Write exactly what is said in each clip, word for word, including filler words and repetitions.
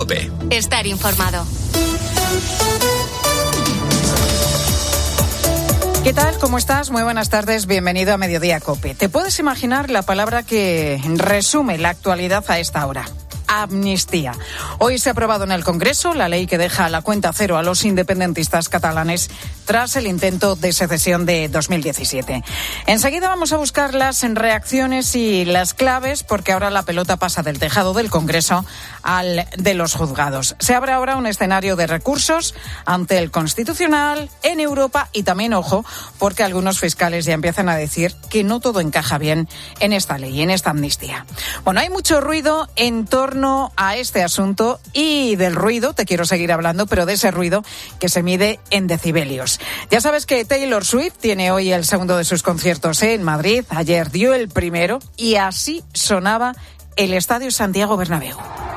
COPE. Estar informado. ¿Qué tal? ¿Cómo estás? Muy buenas tardes. Bienvenido a Mediodía COPE. ¿Te puedes imaginar la palabra que resume la actualidad a esta hora? Amnistía. Hoy se ha aprobado en el Congreso la ley que deja la cuenta cero a los independentistas catalanes tras el intento de secesión de dos mil diecisiete. Enseguida vamos a buscar las reacciones y las claves, porque ahora la pelota pasa del tejado del Congreso al de los juzgados. Se abre ahora un escenario de recursos ante el Constitucional, en Europa y también, ojo, porque algunos fiscales ya empiezan a decir que no todo encaja bien en esta ley, en esta amnistía. Bueno, hay mucho ruido en torno a este asunto, y del ruido te quiero seguir hablando, pero de ese ruido que se mide en decibelios. Ya sabes que Taylor Swift tiene hoy el segundo de sus conciertos en Madrid. Ayer dio el primero y así sonaba el Estadio Santiago Bernabéu.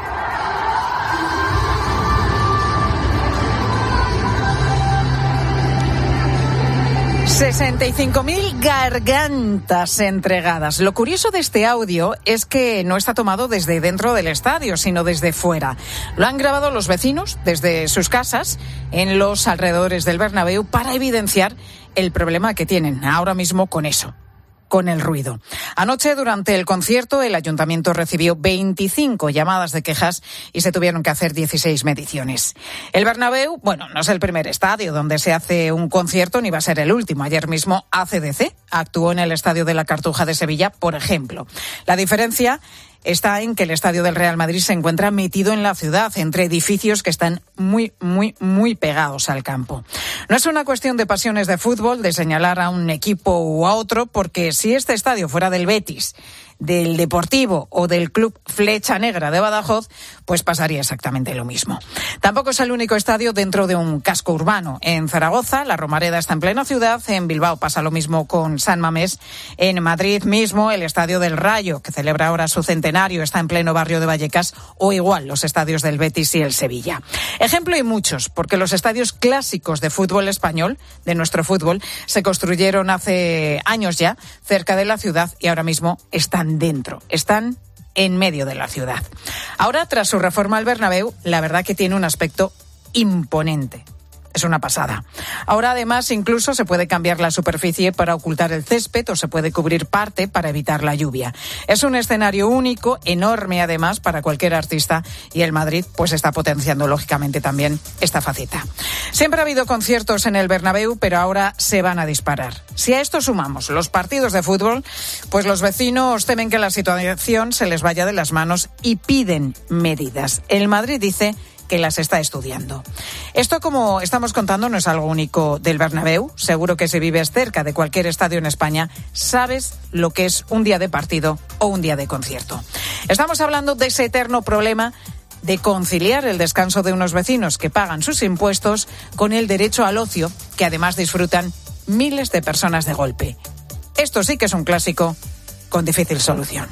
sesenta y cinco mil gargantas entregadas. Lo curioso de este audio es que no está tomado desde dentro del estadio, sino desde fuera. Lo han grabado los vecinos desde sus casas en los alrededores del Bernabéu para evidenciar el problema que tienen ahora mismo con eso, con el ruido. Anoche, durante el concierto, el ayuntamiento recibió veinticinco llamadas de quejas y se tuvieron que hacer dieciséis mediciones. El Bernabéu, bueno, no es el primer estadio donde se hace un concierto, ni va a ser el último. Ayer mismo A C D C actuó en el Estadio de la Cartuja de Sevilla, por ejemplo. La diferencia está en que el estadio del Real Madrid se encuentra metido en la ciudad, entre edificios que están muy, muy, muy pegados al campo. No es una cuestión de pasiones de fútbol, de señalar a un equipo u a otro, porque si este estadio fuera del Betis, del Deportivo o del Club Flecha Negra de Badajoz, pues pasaría exactamente lo mismo. Tampoco es el único estadio dentro de un casco urbano. En Zaragoza, la Romareda está en plena ciudad. En Bilbao pasa lo mismo con San Mamés. En Madrid mismo, el Estadio del Rayo, que celebra ahora su centenario, está en pleno barrio de Vallecas, o igual los estadios del Betis y el Sevilla. Ejemplo y muchos, porque los estadios clásicos de fútbol español, de nuestro fútbol, se construyeron hace años ya cerca de la ciudad y ahora mismo están dentro, están en medio de la ciudad. Ahora, tras su reforma al Bernabéu, la verdad que tiene un aspecto imponente. Es una pasada. Ahora, además, incluso se puede cambiar la superficie para ocultar el césped o se puede cubrir parte para evitar la lluvia. Es un escenario único, enorme además, para cualquier artista, y el Madrid pues está potenciando lógicamente también esta faceta. Siempre ha habido conciertos en el Bernabéu, pero ahora se van a disparar. Si a esto sumamos los partidos de fútbol, pues los vecinos temen que la situación se les vaya de las manos y piden medidas. El Madrid dice que las está estudiando. Esto, como estamos contando, no es algo único del Bernabéu. Seguro que si vives cerca de cualquier estadio en España, sabes lo que es un día de partido o un día de concierto. Estamos hablando de ese eterno problema de conciliar el descanso de unos vecinos que pagan sus impuestos con el derecho al ocio, que además disfrutan miles de personas de golpe. Esto sí que es un clásico con difícil solución.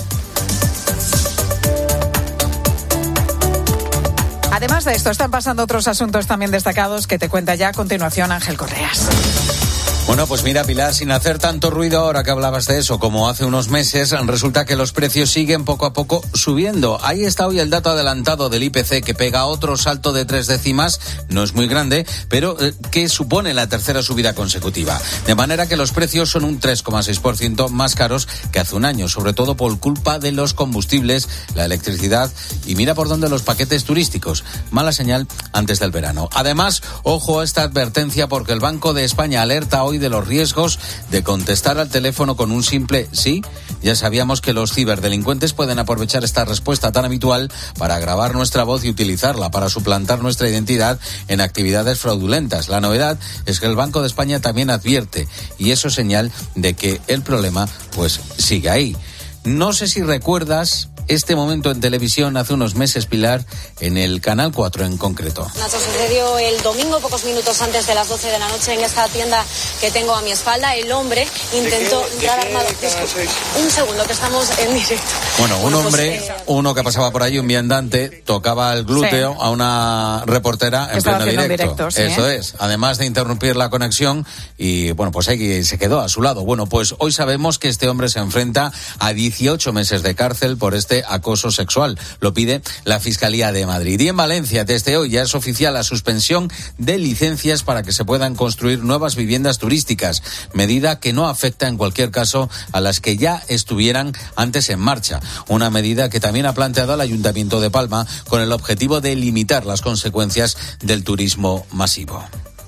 Además de esto, están pasando otros asuntos también destacados que te cuenta ya a continuación Ángel Correas. Bueno, pues mira, Pilar, sin hacer tanto ruido, ahora que hablabas de eso, como hace unos meses, resulta que los precios siguen poco a poco subiendo. Ahí está hoy el dato adelantado del I P C, que pega otro salto de tres décimas, no es muy grande, pero eh, que supone la tercera subida consecutiva. De manera que los precios son un tres coma seis por ciento más caros que hace un año, sobre todo por culpa de los combustibles, la electricidad y mira por dónde los paquetes turísticos. Mala señal antes del verano. Además, ojo a esta advertencia, porque el Banco de España alerta hoy de los riesgos de contestar al teléfono con un simple sí. Ya sabíamos que los ciberdelincuentes pueden aprovechar esta respuesta tan habitual para grabar nuestra voz y utilizarla para suplantar nuestra identidad en actividades fraudulentas. La novedad es que el Banco de España también advierte, y eso es señal de que el problema pues sigue ahí. No sé si recuerdas este momento en televisión hace unos meses, Pilar, en el Canal cuatro en concreto. Nacho, sucedió el domingo, pocos minutos antes de las doce de la noche, en esta tienda que tengo a mi espalda. El hombre intentó entrar armado. Un segundo, que estamos en directo. Bueno, un bueno, hombre, pues, eh... uno que pasaba por ahí, un viandante, tocaba el glúteo sí. a una reportera en pleno directo. directo sí, Eso ¿eh? es, además de interrumpir la conexión, y bueno, pues ahí se quedó a su lado. Bueno, pues hoy sabemos que este hombre se enfrenta a dieciocho meses de cárcel por este este acoso sexual. Lo pide la Fiscalía de Madrid. Y en Valencia, desde hoy ya es oficial la suspensión de licencias para que se puedan construir nuevas viviendas turísticas, medida que no afecta en cualquier caso a las que ya estuvieran antes en marcha. Una medida que también ha planteado el Ayuntamiento de Palma con el objetivo de limitar las consecuencias del turismo masivo.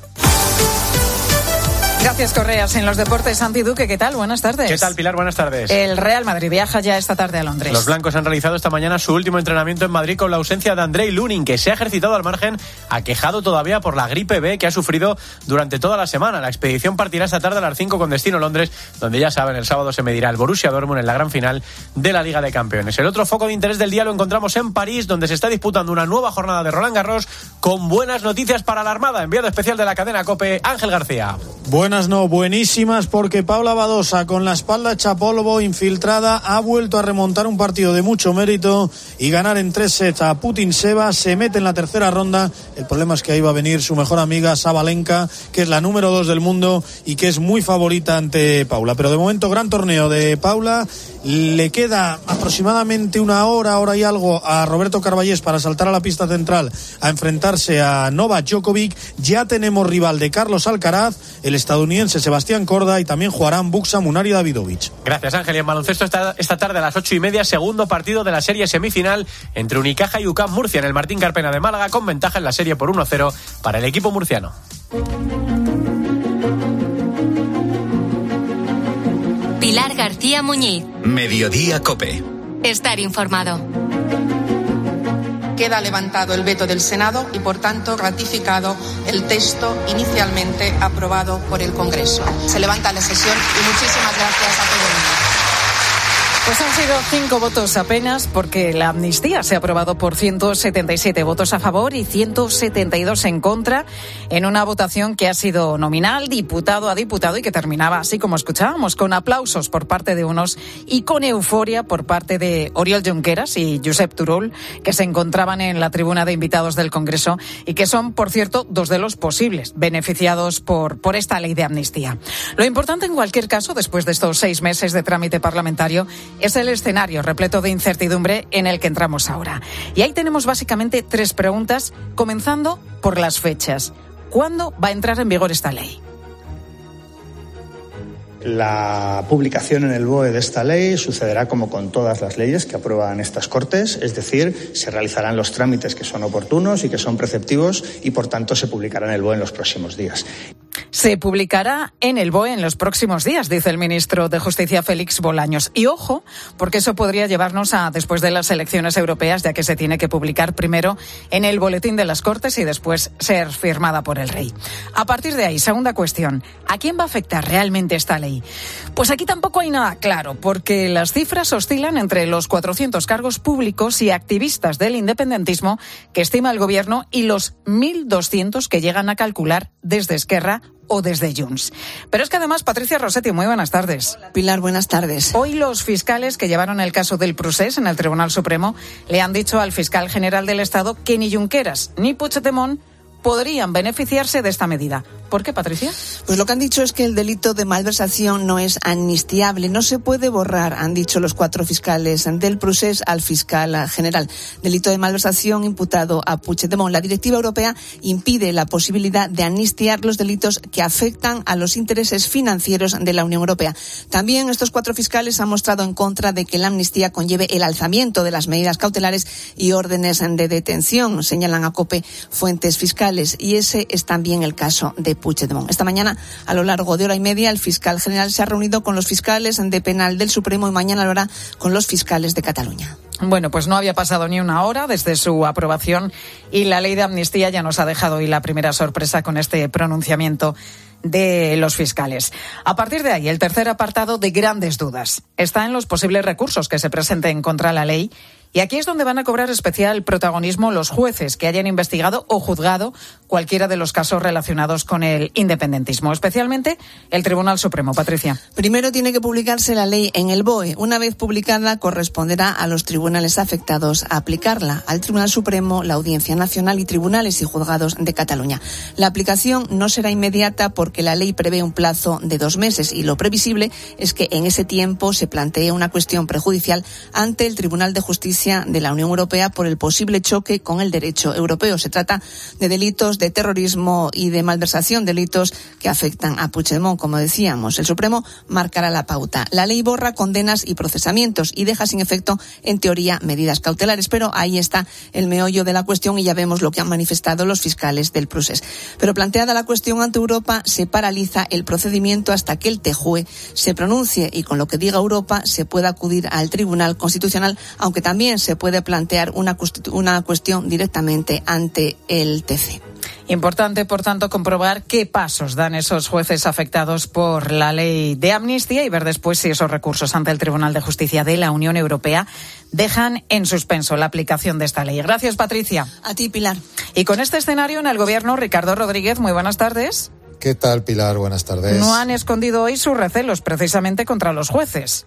Gracias, Correas. En los deportes, Santi Duque, ¿qué tal? Buenas tardes. ¿Qué tal, Pilar? Buenas tardes. El Real Madrid viaja ya esta tarde a Londres. Los blancos han realizado esta mañana su último entrenamiento en Madrid con la ausencia de Andrei Lunin, que se ha ejercitado al margen, aquejado todavía por la gripe B que ha sufrido durante toda la semana. La expedición partirá esta tarde a las cinco con destino a Londres, donde ya saben, el sábado se medirá el Borussia Dortmund en la gran final de la Liga de Campeones. El otro foco de interés del día lo encontramos en París, donde se está disputando una nueva jornada de Roland Garros con buenas noticias para la Armada. Enviado especial de la cadena COPE, Ángel García. Buenas no, buenísimas, porque Paula Badosa, con la espalda hecha polvo, infiltrada, ha vuelto a remontar un partido de mucho mérito y ganar en tres sets a Putin Seba. Se mete en la tercera ronda. El problema es que ahí va a venir su mejor amiga Sabalenka, que es la número dos del mundo y que es muy favorita ante Paula. Pero de momento, gran torneo de Paula. Le queda aproximadamente una hora, hora y algo a Roberto Carballés para saltar a la pista central a enfrentarse a Novak Djokovic. Ya tenemos rival de Carlos Alcaraz, el estadounidense Sebastián Corda, y también jugarán Buxa, Munari y Davidovich. Gracias, Ángel. Y en baloncesto esta, esta tarde a las ocho y media, segundo partido de la serie semifinal entre Unicaja y U C A M Murcia en el Martín Carpena de Málaga, con ventaja en la serie por uno cero para el equipo murciano. Pilar García Muñiz. Mediodía COPE. Estar informado. Queda levantado el veto del Senado y, por tanto, ratificado el texto inicialmente aprobado por el Congreso. Se levanta la sesión y muchísimas gracias a todo el mundo. Pues han sido cinco votos apenas, porque la amnistía se ha aprobado por ciento setenta y siete votos a favor y ciento setenta y dos en contra, en una votación que ha sido nominal, diputado a diputado, y que terminaba así como escuchábamos, con aplausos por parte de unos y con euforia por parte de Oriol Junqueras y Josep Turull, que se encontraban en la tribuna de invitados del Congreso y que son, por cierto, dos de los posibles beneficiados por, por esta ley de amnistía. Lo importante, en cualquier caso, después de estos seis meses de trámite parlamentario, es el escenario repleto de incertidumbre en el que entramos ahora. Y ahí tenemos básicamente tres preguntas, comenzando por las fechas. ¿Cuándo va a entrar en vigor esta ley? La publicación en el B O E de esta ley sucederá como con todas las leyes que aprueban estas Cortes, es decir, se realizarán los trámites que son oportunos y que son preceptivos y, por tanto, se publicará en el B O E en los próximos días. Se publicará en el B O E en los próximos días, dice el ministro de Justicia, Félix Bolaños. Y ojo, porque eso podría llevarnos a después de las elecciones europeas, ya que se tiene que publicar primero en el Boletín de las Cortes y después ser firmada por el Rey. A partir de ahí, segunda cuestión, ¿a quién va a afectar realmente esta ley? Pues aquí tampoco hay nada claro, porque las cifras oscilan entre los cuatrocientos cargos públicos y activistas del independentismo que estima el Gobierno y los mil doscientos que llegan a calcular desde Esquerra o desde Junts. Pero es que además, Patricia Rossetti, muy buenas tardes. Pilar, buenas tardes. Hoy los fiscales que llevaron el caso del Procés en el Tribunal Supremo le han dicho al fiscal general del Estado que ni Junqueras ni Puigdemont podrían beneficiarse de esta medida. ¿Por qué, Patricia? Pues lo que han dicho es que el delito de malversación no es amnistiable, no se puede borrar, han dicho los cuatro fiscales del Procés al fiscal general. Delito de malversación imputado a Puigdemont. La directiva europea impide la posibilidad de amnistiar los delitos que afectan a los intereses financieros de la Unión Europea. También estos cuatro fiscales han mostrado en contra de que la amnistía conlleve el alzamiento de las medidas cautelares y órdenes de detención, señalan a COPE fuentes fiscales, y ese es también el caso de Puigdemont. Esta mañana, a lo largo de hora y media, el fiscal general se ha reunido con los fiscales de penal del Supremo y mañana lo hará con los fiscales de Cataluña. Bueno, pues no había pasado ni una hora desde su aprobación y la ley de amnistía ya nos ha dejado hoy la primera sorpresa con este pronunciamiento de los fiscales. A partir de ahí, el tercer apartado de grandes dudas está en los posibles recursos que se presenten contra la ley Y aquí es donde van a cobrar especial protagonismo los jueces que hayan investigado o juzgado cualquiera de los casos relacionados con el independentismo, especialmente el Tribunal Supremo. Patricia. Primero tiene que publicarse la ley en el B O E. Una vez publicada, corresponderá a los tribunales afectados a aplicarla, al Tribunal Supremo, la Audiencia Nacional y tribunales y juzgados de Cataluña. La aplicación no será inmediata porque la ley prevé un plazo de dos meses y lo previsible es que en ese tiempo se plantee una cuestión prejudicial ante el Tribunal de Justicia de la Unión Europea por el posible choque con el derecho europeo. Se trata de delitos de terrorismo y de malversación, delitos que afectan a Puigdemont, como decíamos. El Supremo marcará la pauta. La ley borra condenas y procesamientos y deja sin efecto, en teoría, medidas cautelares, pero ahí está el meollo de la cuestión y ya vemos lo que han manifestado los fiscales del procés. Pero planteada la cuestión ante Europa, se paraliza el procedimiento hasta que el T J U E se pronuncie y con lo que diga Europa se pueda acudir al Tribunal Constitucional, aunque también se puede plantear una, una cuestión directamente ante el T C. Importante, por tanto, comprobar qué pasos dan esos jueces afectados por la ley de amnistía y ver después si esos recursos ante el Tribunal de Justicia de la Unión Europea dejan en suspenso la aplicación de esta ley. Gracias, Patricia. A ti, Pilar. Y con este escenario en el Gobierno, Ricardo Rodríguez, muy buenas tardes. ¿Qué tal, Pilar? Buenas tardes. No han escondido hoy sus recelos precisamente contra los jueces.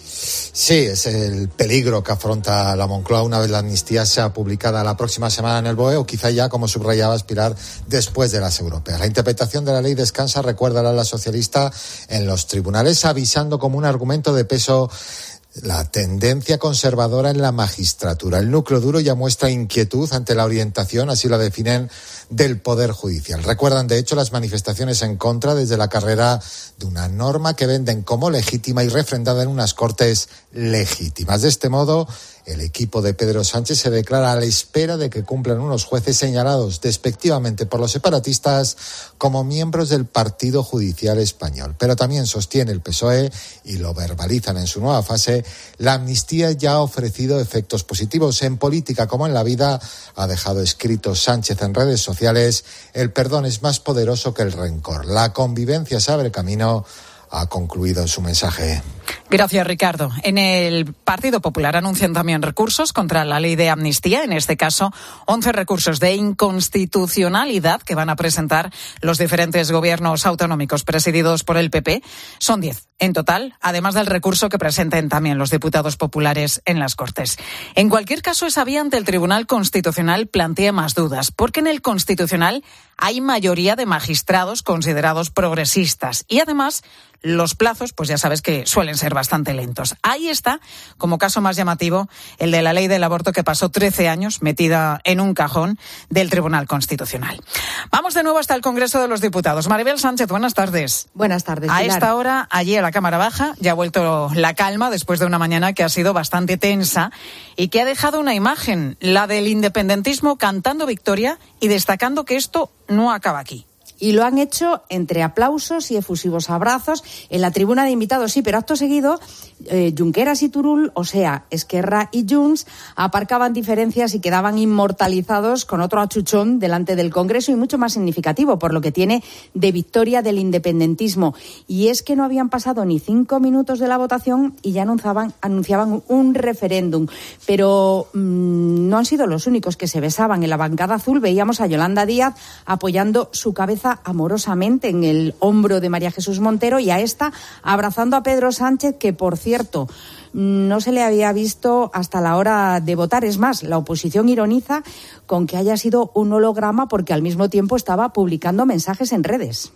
Sí, es el peligro que afronta la Moncloa una vez la amnistía sea publicada la próxima semana en el B O E o quizá ya, como subrayabas, Pilar, después de las europeas. La interpretación de la ley descansa, recuerda la socialista, en los tribunales, avisando como un argumento de peso la tendencia conservadora en la magistratura. El núcleo duro ya muestra inquietud ante la orientación, así la definen, del Poder Judicial. Recuerdan, de hecho, las manifestaciones en contra desde la carrera de una norma que venden como legítima y refrendada en unas cortes legítimas. De este modo, el equipo de Pedro Sánchez se declara a la espera de que cumplan unos jueces señalados despectivamente por los separatistas como miembros del Partido Judicial Español. Pero también sostiene el P S O E, y lo verbalizan en su nueva fase, la amnistía ya ha ofrecido efectos positivos. En política como en la vida, ha dejado escrito Sánchez en redes sociales, el perdón es más poderoso que el rencor. La convivencia se abre camino, ha concluido su mensaje. Gracias, Ricardo. En el Partido Popular anuncian también recursos contra la ley de amnistía, en este caso once recursos de inconstitucionalidad que van a presentar los diferentes gobiernos autonómicos presididos por el P P. Son diez en total, además del recurso que presenten también los diputados populares en las Cortes. En cualquier caso, esa vía ante el Tribunal Constitucional plantea más dudas, porque en el Constitucional hay mayoría de magistrados considerados progresistas y además los plazos, pues ya sabes que suelen ser bastante lentos. Ahí está, como caso más llamativo, el de la ley del aborto que pasó trece años metida en un cajón del Tribunal Constitucional. Vamos de nuevo hasta el Congreso de los Diputados. Maribel Sánchez, buenas tardes. Buenas tardes, Pilar. A esta hora, allí a la Cámara Baja, ya ha vuelto la calma después de una mañana que ha sido bastante tensa y que ha dejado una imagen, la del independentismo cantando victoria y destacando que esto no acaba aquí. Y lo han hecho entre aplausos y efusivos abrazos en la tribuna de invitados, sí, pero acto seguido, eh, Junqueras y Turull, o sea, Esquerra y Junts, aparcaban diferencias y quedaban inmortalizados con otro achuchón delante del Congreso y mucho más significativo, por lo que tiene de victoria del independentismo. Y es que no habían pasado ni cinco minutos de la votación y ya anunciaban, anunciaban un referéndum. Pero mmm, no han sido los únicos que se besaban. En la bancada azul veíamos a Yolanda Díaz apoyando su cabeza amorosamente en el hombro de María Jesús Montero y a esta abrazando a Pedro Sánchez, que por cierto no se le había visto hasta la hora de votar. Es más, la oposición ironiza con que haya sido un holograma porque al mismo tiempo estaba publicando mensajes en redes.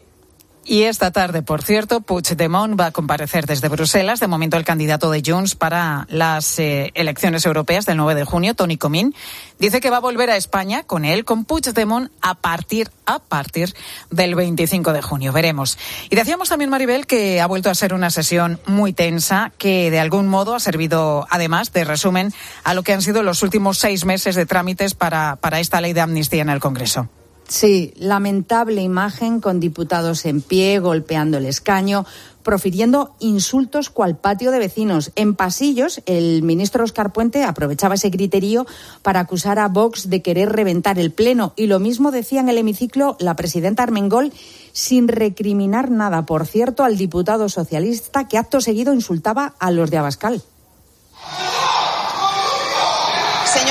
Y esta tarde, por cierto, Puigdemont va a comparecer desde Bruselas. De momento, el candidato de Junts para las eh, elecciones europeas del nueve de junio, Toni Comín, dice que va a volver a España con él, con Puigdemont, a partir, a partir del veinticinco de junio. Veremos. Y decíamos también, Maribel, que ha vuelto a ser una sesión muy tensa, que de algún modo ha servido, además, de resumen a lo que han sido los últimos seis meses de trámites para, para esta ley de amnistía en el Congreso. Sí, lamentable imagen con diputados en pie, golpeando el escaño, profiriendo insultos cual patio de vecinos. En pasillos, el ministro Óscar Puente aprovechaba ese griterío para acusar a Vox de querer reventar el Pleno. Y lo mismo decía en el hemiciclo la presidenta Armengol, sin recriminar nada, por cierto, al diputado socialista que acto seguido insultaba a los de Abascal.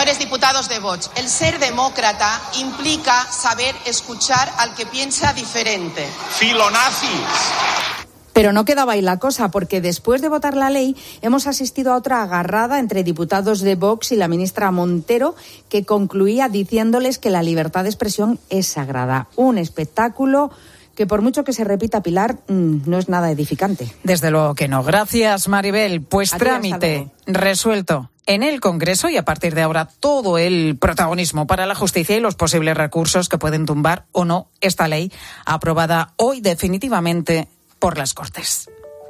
Señores diputados de Vox, el ser demócrata implica saber escuchar al que piensa diferente. Filonazis. Pero no quedaba ahí la cosa, porque después de votar la ley hemos asistido a otra agarrada entre diputados de Vox y la ministra Montero, que concluía diciéndoles que la libertad de expresión es sagrada. Un espectáculo que, por mucho que se repita, Pilar, mmm, no es nada edificante. Desde luego que no. Gracias, Maribel. Pues Adiós, trámite resuelto en el Congreso, y a partir de ahora todo el protagonismo para la justicia y los posibles recursos que pueden tumbar o no esta ley, aprobada hoy definitivamente por las Cortes.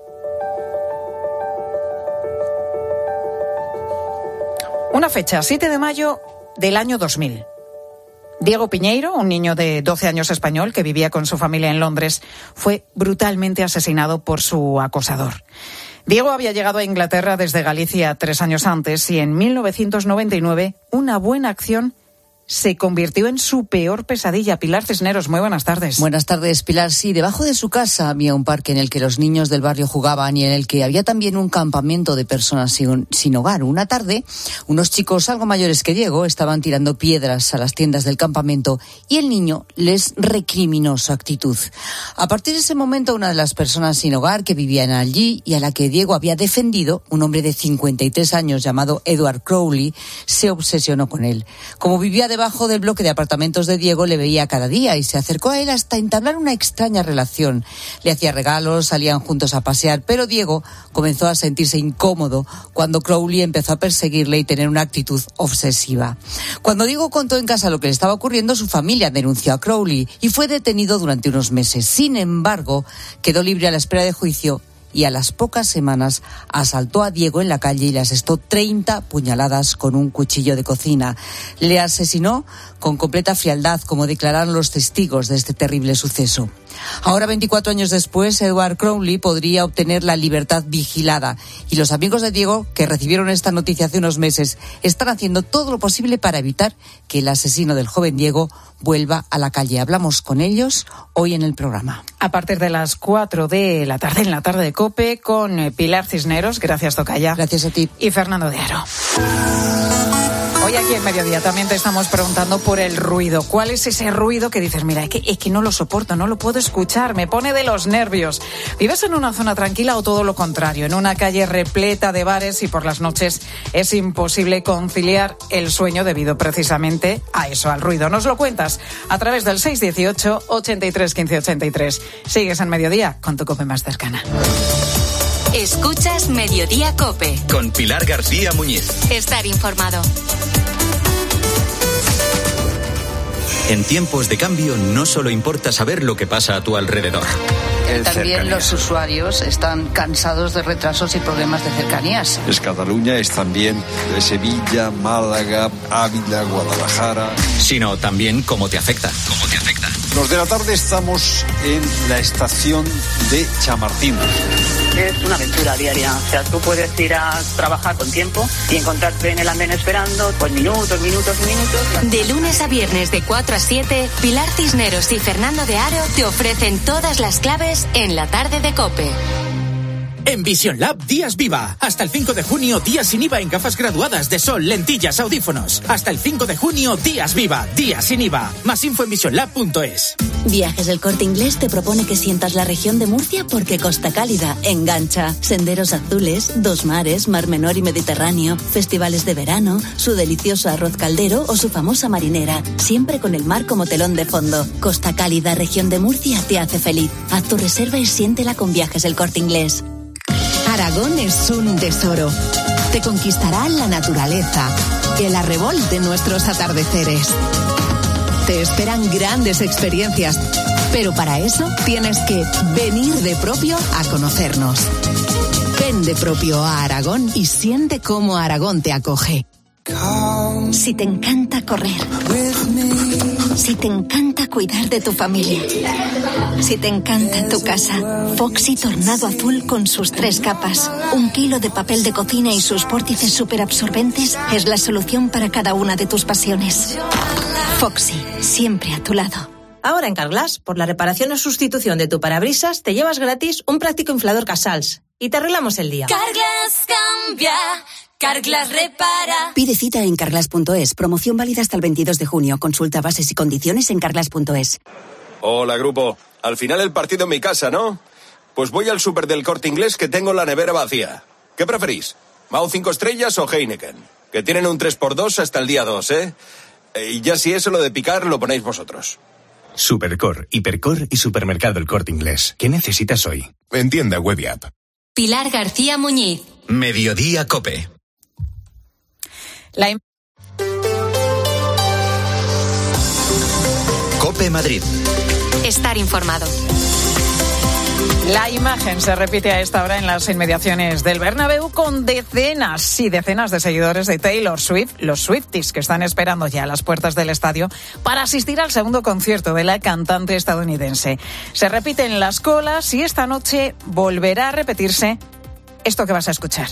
Una fecha, siete de mayo del año dos mil. Diego Piñeiro, un niño de doce años español que vivía con su familia en Londres, fue brutalmente asesinado por su acosador. Diego había llegado a Inglaterra desde Galicia tres años antes y en mil novecientos noventa y nueve una buena acción se convirtió en su peor pesadilla. Pilar Cisneros, muy buenas tardes. Buenas tardes, Pilar. Sí, debajo de su casa había un parque en el que los niños del barrio jugaban y en el que había también un campamento de personas sin, sin hogar. Una tarde, unos chicos algo mayores que Diego estaban tirando piedras a las tiendas del campamento y el niño les recriminó su actitud. A partir de ese momento, una de las personas sin hogar que vivían allí y a la que Diego había defendido, un hombre de cincuenta y tres años llamado Edward Crowley, se obsesionó con él. Como vivía de Debajo del bloque de apartamentos de Diego, le veía cada día y se acercó a él hasta entablar una extraña relación. Le hacía regalos, salían juntos a pasear, pero Diego comenzó a sentirse incómodo cuando Crowley empezó a perseguirle y tener una actitud obsesiva. Cuando Diego contó en casa lo que le estaba ocurriendo, su familia denunció a Crowley y fue detenido durante unos meses. Sin embargo, quedó libre a la espera de juicio y a las pocas semanas asaltó a Diego en la calle y le asestó treinta puñaladas con un cuchillo de cocina. Le asesinó con completa frialdad, como declararon los testigos de este terrible suceso. Ahora, veinticuatro años después, Edward Crowley podría obtener la libertad vigilada y los amigos de Diego, que recibieron esta noticia hace unos meses, están haciendo todo lo posible para evitar que el asesino del joven Diego vuelva a la calle. Hablamos con ellos hoy en el programa. A partir de las cuatro de la tarde, en la tarde de COPE, con Pilar Cisneros, gracias Tocaya. Gracias a ti. Y Fernando de Aro. Hoy aquí en Mediodía también te estamos preguntando por el ruido. ¿Cuál es ese ruido que dices, mira, es que, es que no lo soporto, no lo puedo escuchar, me pone de los nervios? ¿Vives en una zona tranquila o todo lo contrario? En una calle repleta de bares y por las noches es imposible conciliar el sueño debido precisamente a eso, al ruido. Nos lo cuentas a través del seis dieciocho, ochenta y tres, quince ochenta y tres. Sigues en Mediodía con tu COPE más cercana. Escuchas Mediodía COPE. Con Pilar García Muñiz. Estar informado. En tiempos de cambio no solo importa saber lo que pasa a tu alrededor. También Cercanías. los usuarios están cansados de retrasos y problemas de cercanías. Es Cataluña, es también Sevilla, Málaga, Ávila, Guadalajara. Sino también cómo te afecta. ¿Cómo te afecta? Los de la tarde estamos en la estación de Chamartín. Es una aventura diaria. O sea, tú puedes ir a trabajar con tiempo y encontrarte en el andén esperando pues minutos, minutos y minutos. De lunes a viernes de cuatro a siete, Pilar Cisneros y Fernando de Aro te ofrecen todas las claves en la tarde de COPE. En Vision Lab, días viva. Hasta el cinco de junio, días sin I V A en gafas graduadas de sol, lentillas, audífonos. Hasta el cinco de junio, días viva, días sin I V A. Más info en vision lab punto es. Viajes del Corte Inglés te propone que sientas la región de Murcia porque Costa Cálida engancha. Senderos azules, dos mares, Mar Menor y Mediterráneo, festivales de verano, su delicioso arroz caldero o su famosa marinera, siempre con el mar como telón de fondo. Costa Cálida, región de Murcia, te hace feliz. Haz tu reserva y siéntela con Viajes del Corte Inglés. Aragón es un tesoro. Te conquistará la naturaleza, el arrebol de nuestros atardeceres. Te esperan grandes experiencias, pero para eso tienes que venir de propio a conocernos. Ven de propio a Aragón y siente cómo Aragón te acoge. Si te encanta correr, si te encanta cuidar de tu familia, si te encanta tu casa, Foxy Tornado Azul con sus tres capas, un kilo de papel de cocina y sus vórtices superabsorbentes es la solución para cada una de tus pasiones. Foxy, siempre a tu lado. Ahora en Carglass, por la reparación o sustitución de tu parabrisas, te llevas gratis un práctico inflador Casals y te arreglamos el día. Carglass cambia, Carglass repara. Pide cita en carglass punto es. Promoción válida hasta el veintidós de junio. Consulta bases y condiciones en carglass punto es. Hola, grupo. Al final el partido en mi casa, ¿no? Pues voy al súper del Corte Inglés que tengo la nevera vacía. ¿Qué preferís? ¿Mau cinco estrellas o Heineken? Que tienen un tres por dos hasta el día dos, ¿eh? Y ya si eso lo de picar lo ponéis vosotros. Supercor, Hipercor y Supermercado El Corte Inglés. ¿Qué necesitas hoy? En tienda web y app. Pilar García Muñiz. Mediodía Cope. La... Cope Madrid. Estar informado. La imagen se repite a esta hora en las inmediaciones del Bernabéu con decenas y decenas de seguidores de Taylor Swift, los Swifties, que están esperando ya a las puertas del estadio para asistir al segundo concierto de la cantante estadounidense. Se repiten las colas y esta noche volverá a repetirse esto que vas a escuchar.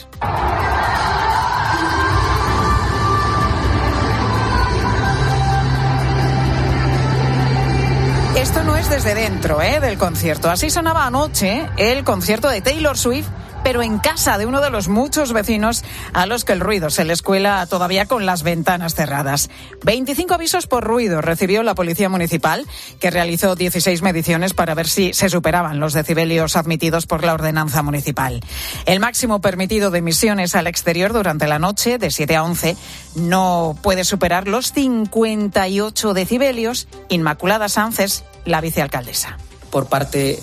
Esto no es desde dentro, ¿eh?, del concierto. Así sonaba anoche el concierto de Taylor Swift, pero en casa de uno de los muchos vecinos a los que el ruido se les cuela todavía con las ventanas cerradas. veinticinco avisos por ruido recibió la Policía Municipal, que realizó dieciséis mediciones para ver si se superaban los decibelios admitidos por la ordenanza municipal. El máximo permitido de emisiones al exterior durante la noche, de siete a once, no puede superar los cincuenta y ocho decibelios. Inmaculada Sánchez, la vicealcaldesa. Por parte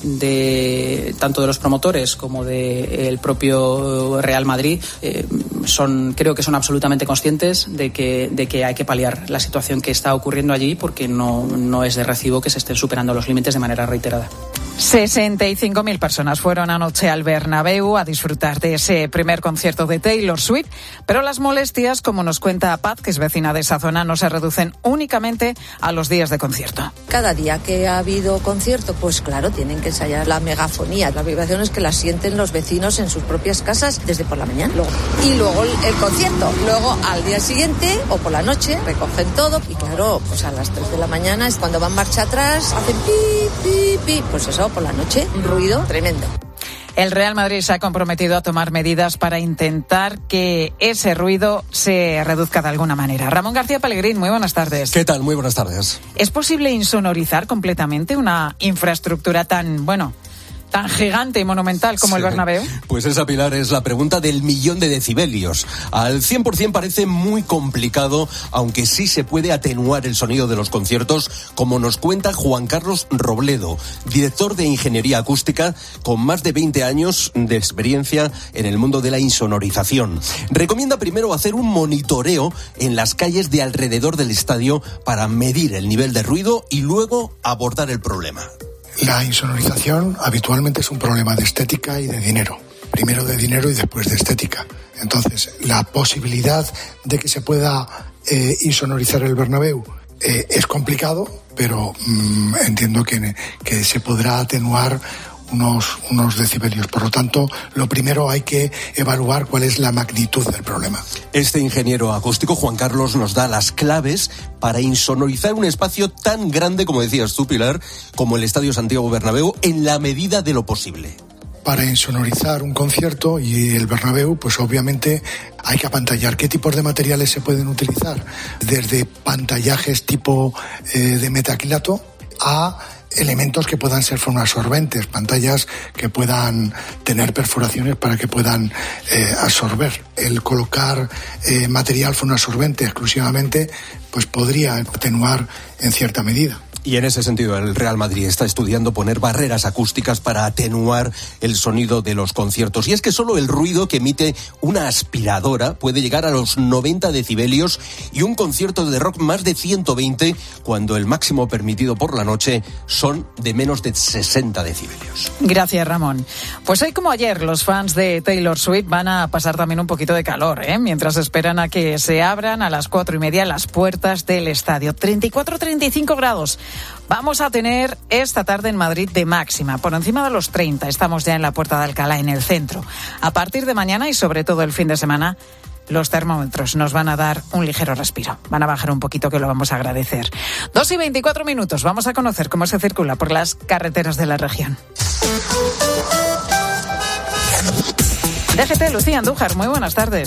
de tanto de los promotores como del propio Real Madrid, eh, son creo que son absolutamente conscientes de que de que hay que paliar la situación que está ocurriendo allí, porque no no es de recibo que se estén superando los límites de manera reiterada. sesenta y cinco mil personas fueron anoche al Bernabéu a disfrutar de ese primer concierto de Taylor Swift, pero las molestias, como nos cuenta Paz, que es vecina de esa zona, no se reducen únicamente a los días de concierto. Cada día que ha habido concierto, pues claro, tienen que ensayar la megafonía, las vibraciones que las sienten los vecinos en sus propias casas desde por la mañana. Luego, y luego el, el concierto. Luego al día siguiente o por la noche recogen todo y claro, pues a las tres de la mañana es cuando van marcha atrás, hacen pi, pi, pi, pues eso, por la noche, un ruido tremendo. El Real Madrid se ha comprometido a tomar medidas para intentar que ese ruido se reduzca de alguna manera. Ramón García Pellegrín, muy buenas tardes. ¿Qué tal? Muy buenas tardes. ¿Es posible insonorizar completamente una infraestructura tan, bueno, tan gigante y monumental como sí. el Bernabéu? Pues esa, Pilar, es la pregunta del millón de decibelios. Al cien por ciento parece muy complicado, aunque sí se puede atenuar el sonido de los conciertos, como nos cuenta Juan Carlos Robledo, director de Ingeniería Acústica, con más de veinte años de experiencia en el mundo de la insonorización. Recomienda primero hacer un monitoreo en las calles de alrededor del estadio para medir el nivel de ruido y luego abordar el problema. La insonorización habitualmente es un problema de estética y de dinero. Primero de dinero y después de estética. Entonces, la posibilidad de que se pueda eh, insonorizar el Bernabéu eh, es complicado, pero mmm, entiendo que, que se podrá atenuar unos, unos decibelios. Por lo tanto, lo primero hay que evaluar cuál es la magnitud del problema. Este ingeniero acústico, Juan Carlos, nos da las claves para insonorizar un espacio tan grande, como decías tú, Pilar, como el Estadio Santiago Bernabéu, en la medida de lo posible. Para insonorizar un concierto y el Bernabéu, pues obviamente hay que apantallar. ¿Qué tipos de materiales se pueden utilizar? Desde pantallajes tipo eh, de metacrilato a elementos que puedan ser fonoabsorbentes, pantallas que puedan tener perforaciones para que puedan eh, absorber. El colocar eh, material fonoabsorbente exclusivamente, pues podría atenuar en cierta medida. Y en ese sentido, el Real Madrid está estudiando poner barreras acústicas para atenuar el sonido de los conciertos. Y es que solo el ruido que emite una aspiradora puede llegar a los noventa decibelios y un concierto de rock más de ciento veinte, cuando el máximo permitido por la noche son de menos de sesenta decibelios. Gracias, Ramón. Pues hoy como ayer, los fans de Taylor Swift van a pasar también un poquito de calor, ¿eh? Mientras esperan a que se abran a las cuatro y media las puertas del estadio. treinta y cuatro a treinta y cinco grados. Vamos a tener esta tarde en Madrid de máxima, por encima de los treinta. Estamos ya en la Puerta de Alcalá, en el centro. A partir de mañana y sobre todo el fin de semana, los termómetros nos van a dar un ligero respiro. Van a bajar un poquito, que lo vamos a agradecer. Dos y veinticuatro minutos. Vamos a conocer cómo se circula por las carreteras de la región. D G T, Lucía Andújar, muy buenas tardes.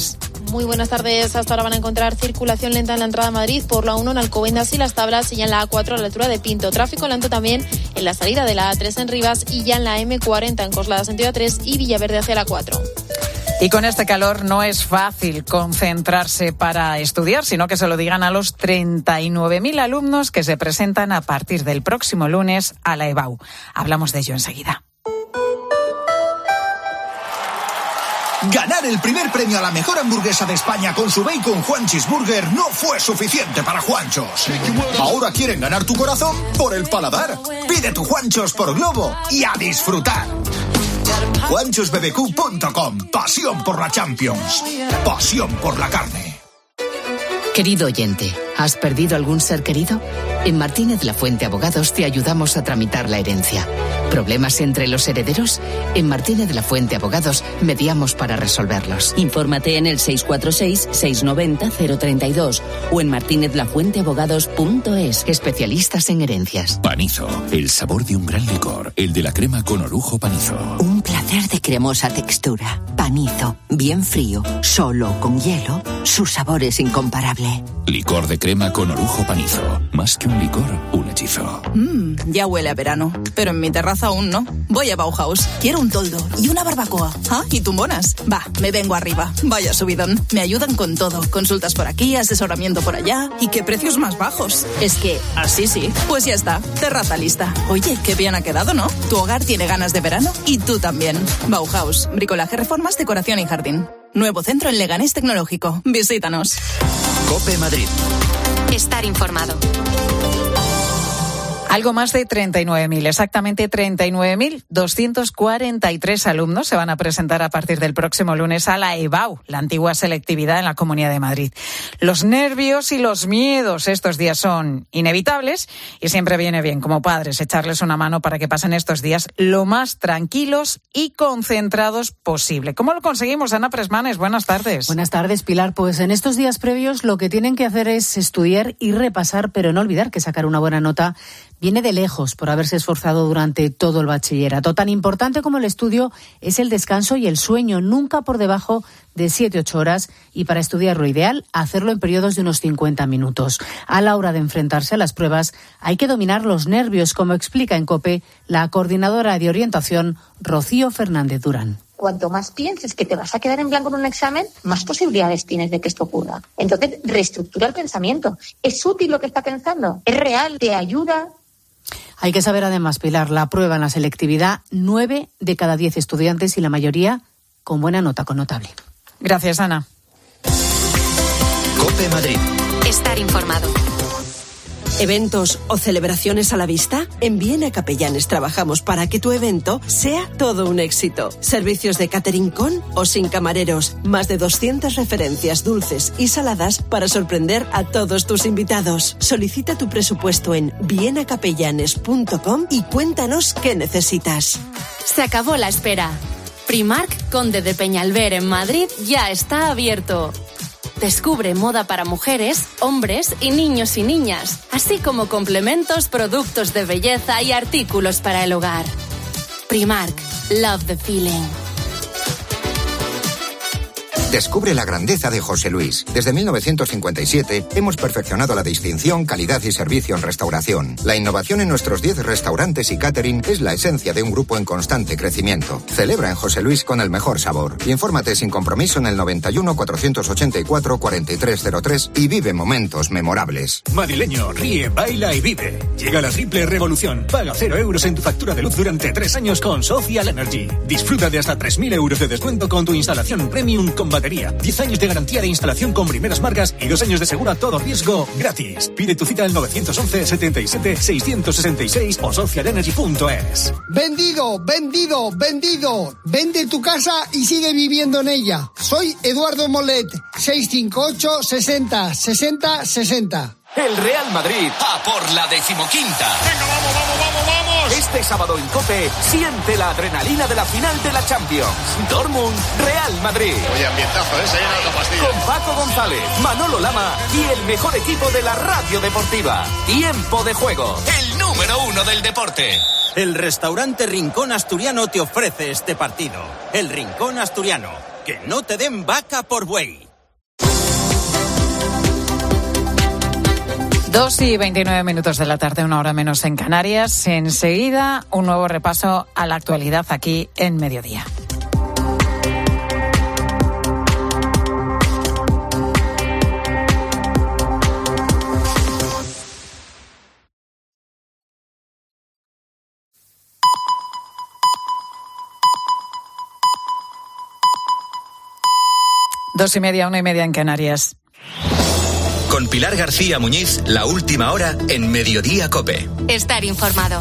Muy buenas tardes. Hasta ahora van a encontrar circulación lenta en la entrada a Madrid por la uno en Alcobendas y Las Tablas, y ya en la A cuatro a la altura de Pinto. Tráfico lento también en la salida de la A tres en Rivas y ya en la eme cuarenta en Coslada sentido A tres y Villaverde hacia la cuatro. Y con este calor no es fácil concentrarse para estudiar, sino que se lo digan a los treinta y nueve mil alumnos que se presentan a partir del próximo lunes a la EBAU. Hablamos de ello enseguida. Ganar el primer premio a la mejor hamburguesa de España con su Bacon Juanchis Burger no fue suficiente para Juanchos. Ahora quieren ganar tu corazón por el paladar. Pide tu Juanchos por Globo y a disfrutar. Juanchos B B Q punto com. Pasión por la Champions. Pasión por la carne. Querido oyente, ¿has perdido algún ser querido? En Martínez La Fuente Abogados te ayudamos a tramitar la herencia. ¿Problemas entre los herederos? En Martínez La Fuente Abogados mediamos para resolverlos. Infórmate en el seis cuatro seis, seis nueve cero, cero tres dos o en martínez la fuente abogados punto es. Especialistas en herencias. Panizo, el sabor de un gran licor, el de la crema con orujo Panizo. Un placer de cremosa textura. Panizo, bien frío, solo con hielo, su sabor es incomparable. Licor de crema con orujo Panizo. Más que un licor, un hechizo. Mmm, ya huele a verano, pero en mi terraza aún no. Voy a Bauhaus, quiero un toldo y una barbacoa. Ah, y tumbonas. Va, me vengo arriba. Vaya subidón. Me ayudan con todo. Consultas por aquí, asesoramiento por allá. ¿Y qué precios más bajos? Es que, así sí. Pues ya está, terraza lista. Oye, qué bien ha quedado, ¿no? Tu hogar tiene ganas de verano y tú también. Bauhaus, bricolaje, reformas, decoración y jardín. Nuevo centro en Leganés Tecnológico. Visítanos. COPE Madrid. Estar informado. Algo más de treinta y nueve mil, exactamente treinta y nueve mil doscientos cuarenta y tres alumnos se van a presentar a partir del próximo lunes a la EBAU, la antigua selectividad en la Comunidad de Madrid. Los nervios y los miedos estos días son inevitables y siempre viene bien como padres echarles una mano para que pasen estos días lo más tranquilos y concentrados posible. ¿Cómo lo conseguimos, Ana Presmanes? Buenas tardes. Buenas tardes, Pilar. Pues en estos días previos lo que tienen que hacer es estudiar y repasar, pero no olvidar que sacar una buena nota viene de lejos por haberse esforzado durante todo el bachillerato. Tan importante como el estudio es el descanso y el sueño, nunca por debajo de siete u ocho horas, y para estudiar lo ideal, hacerlo en periodos de unos cincuenta minutos. A la hora de enfrentarse a las pruebas hay que dominar los nervios, como explica en COPE la coordinadora de orientación, Rocío Fernández Durán. Cuanto más pienses que te vas a quedar en blanco en un examen, más posibilidades tienes de que esto ocurra. Entonces, reestructura el pensamiento. ¿Es útil lo que está pensando? ¿Es real? ¿Te ayuda? Hay que saber además, Pilar, la prueba en la selectividad, nueve de cada diez estudiantes y la mayoría con buena nota, con notable. Gracias, Ana. COPE Madrid. Estar informado. ¿Eventos o celebraciones a la vista? En Viena Capellanes trabajamos para que tu evento sea todo un éxito. Servicios de catering con o sin camareros. Más de doscientas referencias dulces y saladas para sorprender a todos tus invitados. Solicita tu presupuesto en viena capellanes punto com y cuéntanos qué necesitas. Se acabó la espera. Primark Conde de Peñalver en Madrid ya está abierto. Descubre moda para mujeres, hombres y niños y niñas, así como complementos, productos de belleza y artículos para el hogar. Primark, love the feeling. Descubre la grandeza de José Luis. Desde mil novecientos cincuenta y siete hemos perfeccionado la distinción, calidad y servicio en restauración. La innovación en nuestros diez restaurantes y catering es la esencia de un grupo en constante crecimiento. Celebra en José Luis con el mejor sabor. Infórmate sin compromiso en el noventa y uno, cuatrocientos ochenta y cuatro, cuarenta y tres cero tres y vive momentos memorables. Madrileño, ríe, baila y vive. Llega la triple revolución. Paga cero euros en tu factura de luz durante tres años con Social Energy. Disfruta de hasta tres mil euros de descuento con tu instalación premium con batería, diez años de garantía de instalación con primeras marcas y dos años de seguro a todo riesgo gratis. Pide tu cita al nueve once, setenta y siete, seiscientos sesenta y seis o social energy punto es. Vendido, vendido, vendido. Vende tu casa y sigue viviendo en ella. Soy Eduardo Molet, seiscientos cincuenta y ocho, sesenta, sesenta, sesenta. El Real Madrid a por la decimoquinta. Venga, vamos, vamos, vamos, vamos. Este sábado en COPE siente la adrenalina de la final de la Champions. Dortmund, Real Madrid. Oye, ambientazo, ¿eh? Se llena la pastilla. Con Paco González, Manolo Lama y el mejor equipo de la radio deportiva. Tiempo de juego. El número uno del deporte. El restaurante Rincón Asturiano te ofrece este partido. El Rincón Asturiano. Que no te den vaca por buey. Dos y veintinueve minutos de la tarde, una hora menos en Canarias. Enseguida, un nuevo repaso a la actualidad aquí en Mediodía. Dos y media, una y media en Canarias. Con Pilar García Muñiz, la última hora en Mediodía COPE. Estar informado.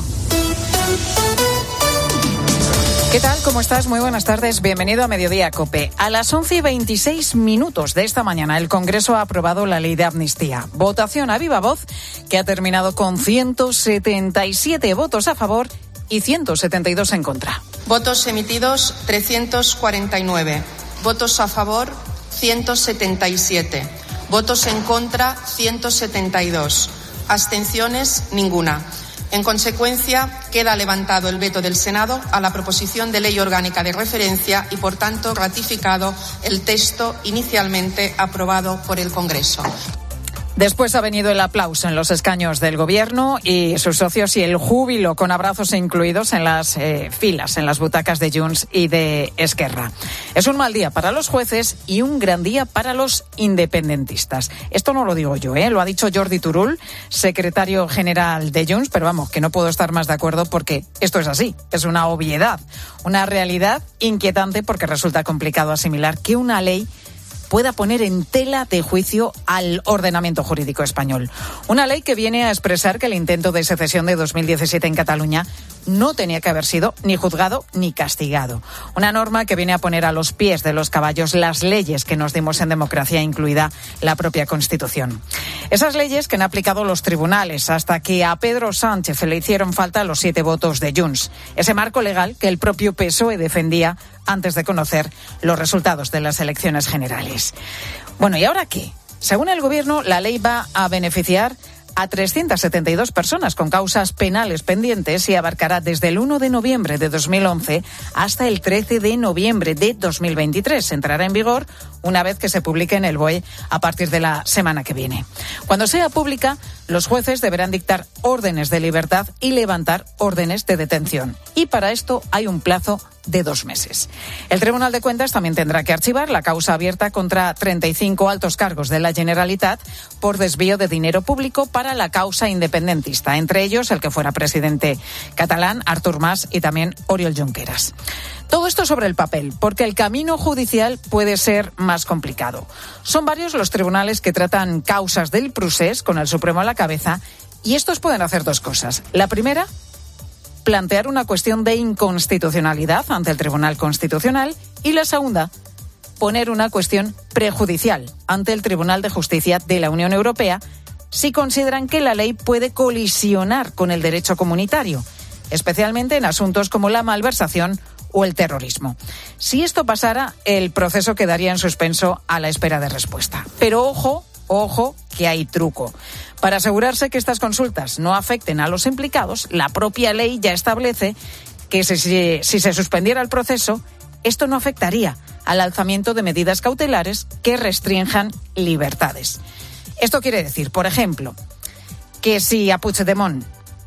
¿Qué tal? ¿Cómo estás? Muy buenas tardes. Bienvenido a Mediodía COPE. A las once y veintiséis minutos de esta mañana, el Congreso ha aprobado la ley de amnistía. Votación a viva voz que ha terminado con ciento setenta y siete votos a favor y ciento setenta y dos en contra. Votos emitidos, trescientos cuarenta y nueve. Votos a favor, ciento setenta y siete. Votos en contra, ciento setenta y dos. Abstenciones, ninguna. En consecuencia, queda levantado el veto del Senado a la proposición de ley orgánica de referencia y, por tanto, ratificado el texto inicialmente aprobado por el Congreso. Después ha venido el aplauso en los escaños del Gobierno y sus socios y el júbilo con abrazos incluidos en las eh, filas, en las butacas de Junts y de Esquerra. Es un mal día para los jueces y un gran día para los independentistas. Esto no lo digo yo, ¿eh? Lo ha dicho Jordi Turull, secretario general de Junts, pero vamos, que no puedo estar más de acuerdo porque esto es así, es una obviedad, una realidad inquietante porque resulta complicado asimilar que una ley pueda poner en tela de juicio al ordenamiento jurídico español. Una ley que viene a expresar que el intento de secesión de dos mil diecisiete en Cataluña no tenía que haber sido ni juzgado ni castigado. Una norma que viene a poner a los pies de los caballos las leyes que nos dimos en democracia, incluida la propia Constitución. Esas leyes que han aplicado los tribunales hasta que a Pedro Sánchez le hicieron falta los siete votos de Junts. Ese marco legal que el propio P S O E defendía antes de conocer los resultados de las elecciones generales. Bueno, ¿y ahora qué? Según el Gobierno, la ley va a beneficiar a trescientas setenta y dos personas con causas penales pendientes y abarcará desde el uno de noviembre de dos mil once hasta el trece de noviembre de dos mil veintitrés. Entrará en vigor una vez que se publique en el B O E a partir de la semana que viene. Cuando sea pública, los jueces deberán dictar órdenes de libertad y levantar órdenes de detención. Y para esto hay un plazo de dos meses. El Tribunal de Cuentas también tendrá que archivar la causa abierta contra treinta y cinco altos cargos de la Generalitat por desvío de dinero público para la causa independentista, entre ellos el que fuera presidente catalán, Artur Mas, y también Oriol Junqueras. Todo esto sobre el papel, porque el camino judicial puede ser más complicado. Son varios los tribunales que tratan causas del procés, con el Supremo a la cabeza, y estos pueden hacer dos cosas. La primera, plantear una cuestión de inconstitucionalidad ante el Tribunal Constitucional, y la segunda, poner una cuestión prejudicial ante el Tribunal de Justicia de la Unión Europea si consideran que la ley puede colisionar con el derecho comunitario, especialmente en asuntos como la malversación o el terrorismo. Si esto pasara, el proceso quedaría en suspenso a la espera de respuesta. Pero ojo, ojo, que hay truco. Para asegurarse que estas consultas no afecten a los implicados, la propia ley ya establece que si, si, si se suspendiera el proceso, esto no afectaría al alzamiento de medidas cautelares que restrinjan libertades. Esto quiere decir, por ejemplo, que si a Puigdemont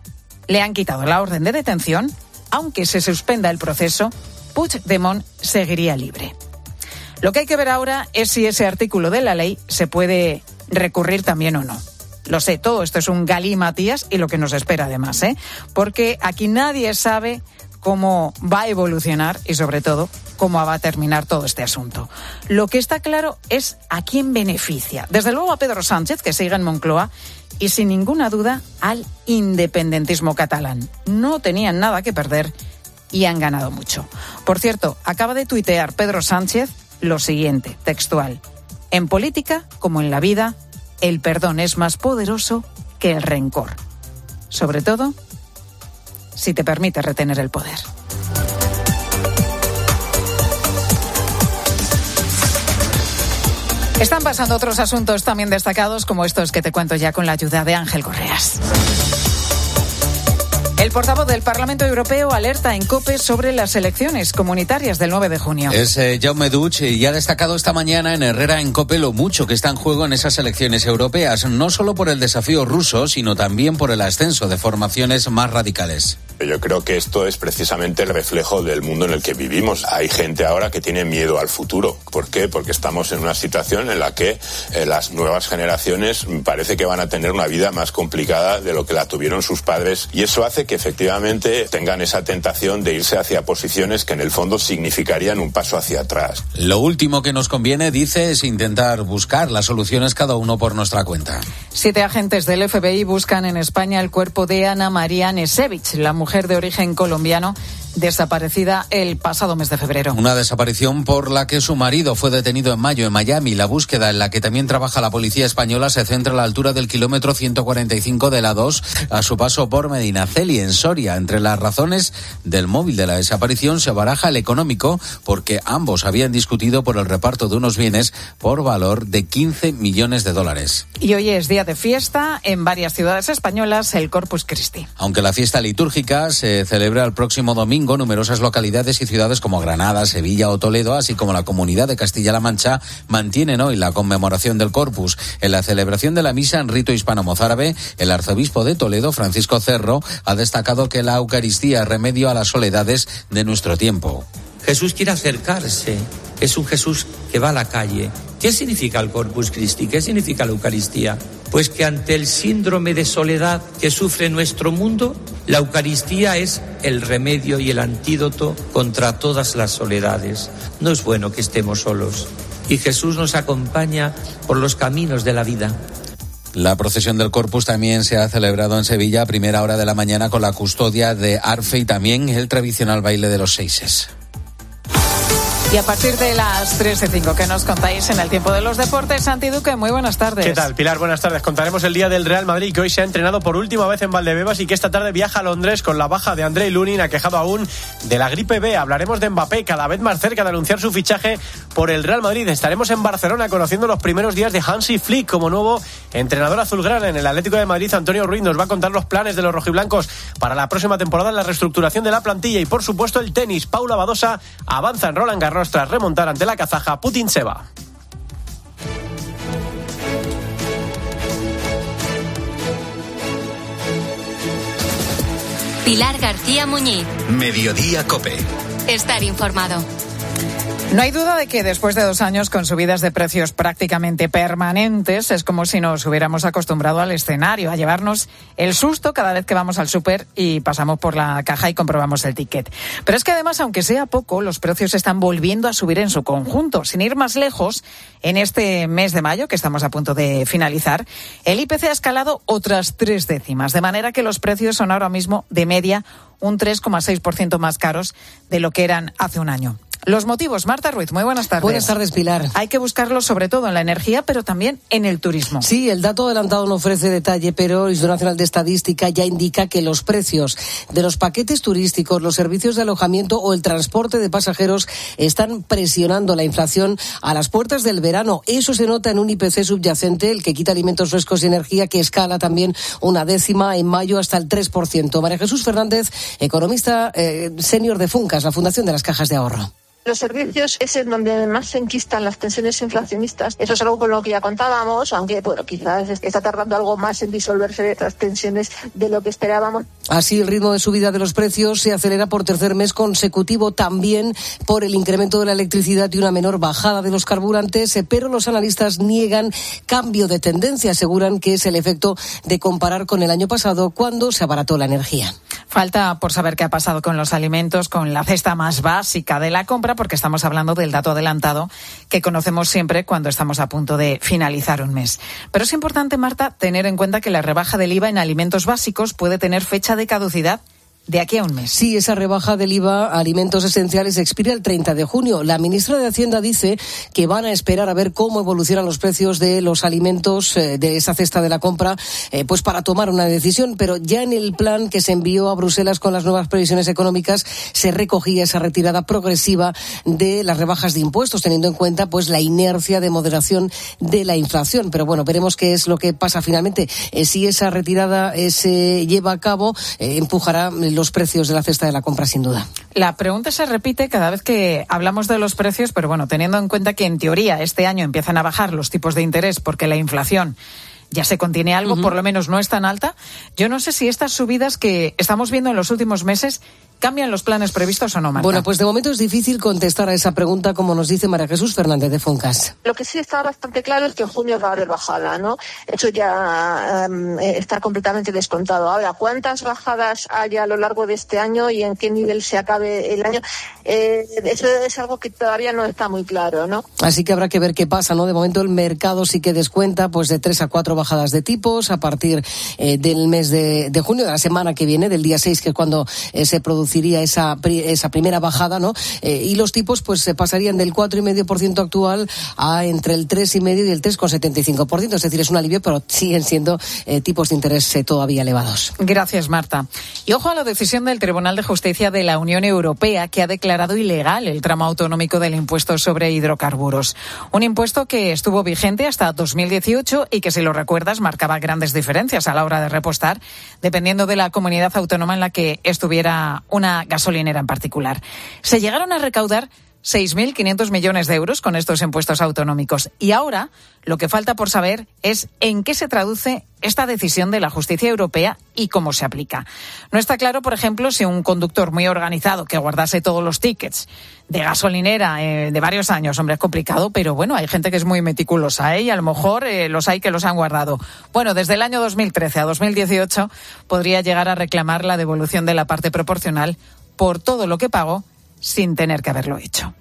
le han quitado la orden de detención, aunque se suspenda el proceso, Puigdemont seguiría libre. Lo que hay que ver ahora es si ese artículo de la ley se puede recurrir también o no. Lo sé, todo esto es un galimatías y lo que nos espera además, ¿eh? Porque aquí nadie sabe cómo va a evolucionar y, sobre todo, cómo va a terminar todo este asunto. Lo que está claro es a quién beneficia. Desde luego a Pedro Sánchez, que sigue en Moncloa, y sin ninguna duda al independentismo catalán. No tenían nada que perder y han ganado mucho. Por cierto, acaba de tuitear Pedro Sánchez lo siguiente, textual: en política, como en la vida, el perdón es más poderoso que el rencor. Sobre todo, si te permite retener el poder. Están pasando otros asuntos también destacados, como estos que te cuento ya con la ayuda de Ángel Correas. El portavoz del Parlamento Europeo alerta en COPE sobre las elecciones comunitarias del nueve de junio. Es eh, Jaume Duch y ha destacado esta mañana en Herrera en COPE lo mucho que está en juego en esas elecciones europeas, no solo por el desafío ruso, sino también por el ascenso de formaciones más radicales. Yo creo que esto es precisamente el reflejo del mundo en el que vivimos. Hay gente ahora que tiene miedo al futuro. ¿Por qué? Porque estamos en una situación en la que eh, las nuevas generaciones parece que van a tener una vida más complicada de lo que la tuvieron sus padres, y eso hace que efectivamente tengan esa tentación de irse hacia posiciones que en el fondo significarían un paso hacia atrás. Lo último que nos conviene, dice, es intentar buscar las soluciones cada uno por nuestra cuenta. Siete agentes del F B I buscan en España el cuerpo de Ana María Nesevich, la mujer de origen colombiano desaparecida el pasado mes de febrero. Una desaparición por la que su marido fue detenido en mayo en Miami. La búsqueda, en la que también trabaja la policía española, se centra a la altura del kilómetro ciento cuarenta y cinco de la dos, a su paso por Medinaceli, en Soria. Entre las razones del móvil de la desaparición se baraja el económico, porque ambos habían discutido por el reparto de unos bienes por valor de quince millones de dólares. Y hoy es día de fiesta en varias ciudades españolas, el Corpus Christi. Aunque la fiesta litúrgica se celebra el próximo domingo, numerosas localidades y ciudades como Granada, Sevilla o Toledo, así como la Comunidad de Castilla-La Mancha, mantienen hoy la conmemoración del Corpus. En la celebración de la misa en rito hispano-mozárabe, el arzobispo de Toledo, Francisco Cerro, ha destacado que la Eucaristía es remedio a las soledades de nuestro tiempo. Jesús quiere acercarse, es un Jesús que va a la calle. ¿Qué significa el Corpus Christi? ¿Qué significa la Eucaristía? Pues que ante el síndrome de soledad que sufre nuestro mundo, la Eucaristía es el remedio y el antídoto contra todas las soledades. No es bueno que estemos solos. Y Jesús nos acompaña por los caminos de la vida. La procesión del Corpus también se ha celebrado en Sevilla a primera hora de la mañana con la custodia de Arfe y también el tradicional baile de los seises. Y a partir de las tres y cinco, ¿qué nos contáis en el tiempo de los deportes? Santi Duque, muy buenas tardes. ¿Qué tal, Pilar? Buenas tardes. Contaremos el día del Real Madrid, que hoy se ha entrenado por última vez en Valdebebas y que esta tarde viaja a Londres con la baja de Andrei Lunin, aquejado aún de la gripe B. Hablaremos de Mbappé, cada vez más cerca de anunciar su fichaje por el Real Madrid. Estaremos en Barcelona conociendo los primeros días de Hansi Flick como nuevo entrenador azulgrana. En el Atlético de Madrid, Antonio Ruiz nos va a contar los planes de los rojiblancos para la próxima temporada, la reestructuración de la plantilla y, por supuesto, el tenis. Paula Badosa avanza en Roland Garros tras remontar ante de la kazaja Putintseva. Pilar García Muñiz. Mediodía COPE. Estar informado. No hay duda de que después de dos años con subidas de precios prácticamente permanentes, es como si nos hubiéramos acostumbrado al escenario, a llevarnos el susto cada vez que vamos al súper y pasamos por la caja y comprobamos el ticket. Pero es que además, aunque sea poco, los precios están volviendo a subir en su conjunto. Sin ir más lejos, en este mes de mayo, que estamos a punto de finalizar, el I P C ha escalado otras tres décimas, de manera que los precios son ahora mismo de media un tres coma seis por ciento más caros de lo que eran hace un año. Los motivos, Marta Ruiz, muy buenas tardes. Buenas tardes, Pilar. Hay que buscarlos sobre todo en la energía, pero también en el turismo. Sí, el dato adelantado no ofrece detalle, pero el Instituto Nacional de Estadística ya indica que los precios de los paquetes turísticos, los servicios de alojamiento o el transporte de pasajeros están presionando la inflación a las puertas del verano. Eso se nota en un I P C subyacente, el que quita alimentos frescos y energía, que escala también una décima en mayo hasta el tres por ciento. María Jesús Fernández, economista eh, senior de Funcas, la Fundación de las Cajas de Ahorro. Los servicios es en donde más se enquistan las tensiones inflacionistas. Eso es algo con lo que ya contábamos, aunque bueno, quizás está tardando algo más en disolverse las tensiones de lo que esperábamos. Así, el ritmo de subida de los precios se acelera por tercer mes consecutivo, también por el incremento de la electricidad y una menor bajada de los carburantes, pero los analistas niegan cambio de tendencia. Aseguran que es el efecto de comparar con el año pasado, cuando se abarató la energía. Falta por saber qué ha pasado con los alimentos, con la cesta más básica de la compra, porque estamos hablando del dato adelantado que conocemos siempre cuando estamos a punto de finalizar un mes. Pero es importante, Marta, tener en cuenta que la rebaja del I V A en alimentos básicos puede tener fecha de caducidad de aquí a un mes. Sí, esa rebaja del I V A a alimentos esenciales expira el treinta de junio. La ministra de Hacienda dice que van a esperar a ver cómo evolucionan los precios de los alimentos eh, de esa cesta de la compra, eh, pues para tomar una decisión. Pero ya en el plan que se envió a Bruselas con las nuevas previsiones económicas se recogía esa retirada progresiva de las rebajas de impuestos, teniendo en cuenta pues la inercia de moderación de la inflación. Pero bueno, veremos qué es lo que pasa finalmente. Eh, si esa retirada eh, se lleva a cabo, eh, empujará los precios de la cesta de la compra, sin duda. La pregunta se repite cada vez que hablamos de los precios, pero bueno, teniendo en cuenta que en teoría este año empiezan a bajar los tipos de interés porque la inflación ya se contiene algo, uh-huh. por lo menos no es tan alta. Yo no sé si estas subidas que estamos viendo en los últimos meses cambian los planes previstos o no, Marta. Bueno, pues de momento es difícil contestar a esa pregunta, como nos dice María Jesús Fernández de Foncas. Lo que sí está bastante claro es que en junio va a haber bajada, ¿no? Eso ya um, está completamente descontado. Ahora, ¿cuántas bajadas haya a lo largo de este año y en qué nivel se acabe el año? Eh, eso es algo que todavía no está muy claro, ¿no? Así que habrá que ver qué pasa, ¿no? De momento el mercado sí que descuenta pues de tres a cuatro bajadas de tipos a partir eh, del mes de, de junio, de la semana que viene, del día seis, que es cuando eh, se produce esa esa primera bajada, ¿no? Eh, y los tipos pues se pasarían del cuatro coma cinco por ciento actual a entre el tres coma cinco por ciento y el tres coma setenta y cinco por ciento. Es decir, es un alivio, pero siguen siendo eh, tipos de interés eh, todavía elevados. Gracias, Marta. Y ojo a la decisión del Tribunal de Justicia de la Unión Europea, que ha declarado ilegal el tramo autonómico del impuesto sobre hidrocarburos. Un impuesto que estuvo vigente hasta dos mil dieciocho y que, si lo recuerdas, marcaba grandes diferencias a la hora de repostar, dependiendo de la comunidad autónoma en la que estuviera un una gasolinera en particular. Se llegaron a recaudar seis mil quinientos millones de euros con estos impuestos autonómicos. Y ahora lo que falta por saber es en qué se traduce esta decisión de la justicia europea y cómo se aplica. No está claro, por ejemplo, si un conductor muy organizado que guardase todos los tickets de gasolinera eh, de varios años, hombre, es complicado, pero bueno, hay gente que es muy meticulosa, ¿eh? Y a lo mejor eh, los hay que los han guardado. Bueno, desde el año dos mil trece a dos mil dieciocho podría llegar a reclamar la devolución de la parte proporcional por todo lo que pagó sin tener que haberlo hecho.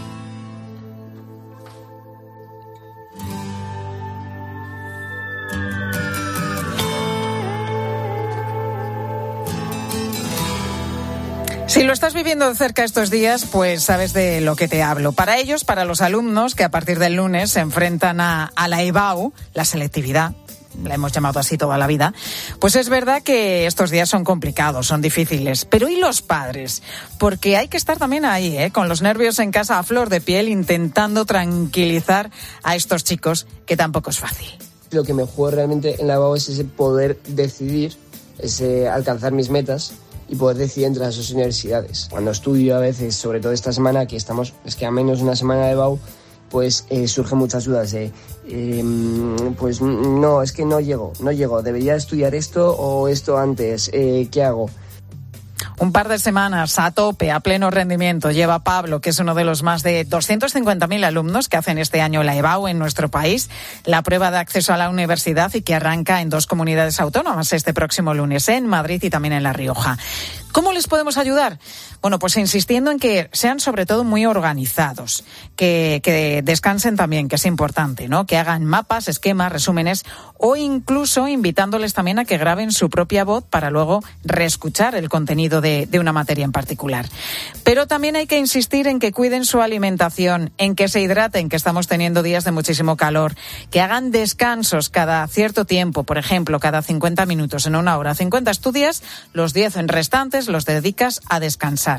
Si lo estás viviendo de cerca estos días, pues sabes de lo que te hablo. Para ellos, para los alumnos que a partir del lunes se enfrentan a, a la EBAU, la selectividad, la hemos llamado así toda la vida, pues es verdad que estos días son complicados, son difíciles. Pero ¿y los padres? Porque hay que estar también ahí, ¿eh? Con los nervios en casa a flor de piel, intentando tranquilizar a estos chicos, que tampoco es fácil. Lo que me juego realmente en la EBAU es ese poder decidir, ese alcanzar mis metas y poder decidir entre las dos universidades. Cuando estudio a veces, sobre todo esta semana, que estamos, es que a menos de una semana de EBAU, pues eh, surgen muchas dudas de, eh, pues no, es que no llego, no llego, debería estudiar esto o esto antes, eh, ¿qué hago? Un par de semanas a tope, a pleno rendimiento, lleva Pablo, que es uno de los más de doscientos cincuenta mil alumnos que hacen este año la EBAU en nuestro país, la prueba de acceso a la universidad, y que arranca en dos comunidades autónomas este próximo lunes, en Madrid y también en La Rioja. ¿Cómo les podemos ayudar? Bueno, pues insistiendo en que sean sobre todo muy organizados, que, que descansen también, que es importante, ¿no? Que hagan mapas, esquemas, resúmenes, o incluso invitándoles también a que graben su propia voz para luego reescuchar el contenido de, de una materia en particular. Pero también hay que insistir en que cuiden su alimentación, en que se hidraten, que estamos teniendo días de muchísimo calor, que hagan descansos cada cierto tiempo, por ejemplo, cada cincuenta minutos, en una hora. cincuenta estudias, los diez en restantes los dedicas a descansar.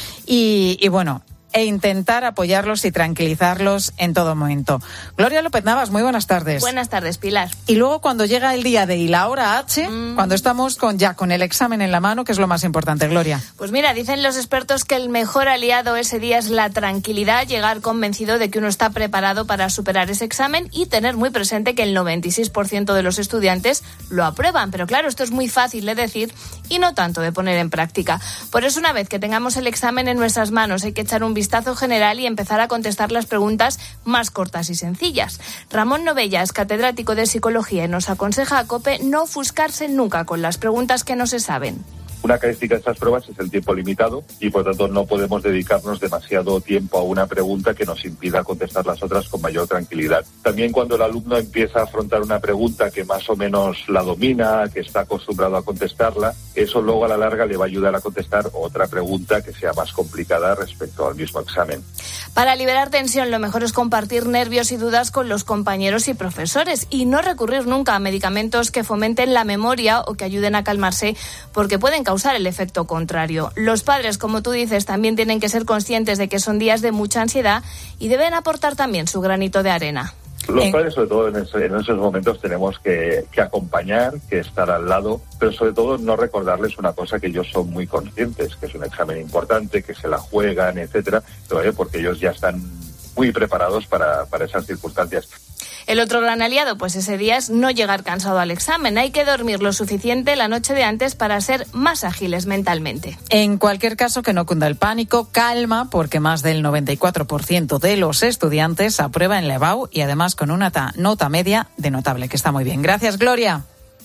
Y, y bueno, e intentar apoyarlos y tranquilizarlos en todo momento. Gloria López Navas, muy buenas tardes. Buenas tardes, Pilar. Y luego, cuando llega el día de y la hora H, mm. cuando estamos con ya con el examen en la mano, que es lo más importante, Gloria. Pues mira, dicen los expertos que el mejor aliado ese día es la tranquilidad, llegar convencido de que uno está preparado para superar ese examen y tener muy presente que el noventa y seis por ciento de los estudiantes lo aprueban. Pero claro, esto es muy fácil de decir y no tanto de poner en práctica. Por eso, una vez que tengamos el examen en nuestras manos, hay que echar un vistazo general y empezar a contestar las preguntas más cortas y sencillas. Ramón Novellas, catedrático de Psicología, nos aconseja a COPE no ofuscarse nunca con las preguntas que no se saben. Una característica de estas pruebas es el tiempo limitado y, por tanto, no podemos dedicarnos demasiado tiempo a una pregunta que nos impida contestar las otras con mayor tranquilidad. También, cuando el alumno empieza a afrontar una pregunta que más o menos la domina, que está acostumbrado a contestarla, Eso luego a la larga le va a ayudar a contestar otra pregunta que sea más complicada respecto al mismo examen. Para liberar tensión, lo mejor es compartir nervios y dudas con los compañeros y profesores y no recurrir nunca a medicamentos que fomenten la memoria o que ayuden a calmarse, porque pueden causar el efecto contrario. Los padres, como tú dices, también tienen que ser conscientes de que son días de mucha ansiedad y deben aportar también su granito de arena. Los padres, sobre todo en, ese, en esos momentos, tenemos que, que acompañar, que estar al lado, pero sobre todo no recordarles una cosa que ellos son muy conscientes, que es un examen importante, que se la juegan, etcétera, ¿eh? Porque ellos ya están muy preparados para, para esas circunstancias. El otro gran aliado, pues ese día, es no llegar cansado al examen. Hay que dormir lo suficiente la noche de antes para ser más ágiles mentalmente. En cualquier caso, que no cunda el pánico, calma, porque más del noventa y cuatro por ciento de los estudiantes aprueba en la E B A U y además con una ta- nota media de notable, que está muy bien. Gracias, Gloria.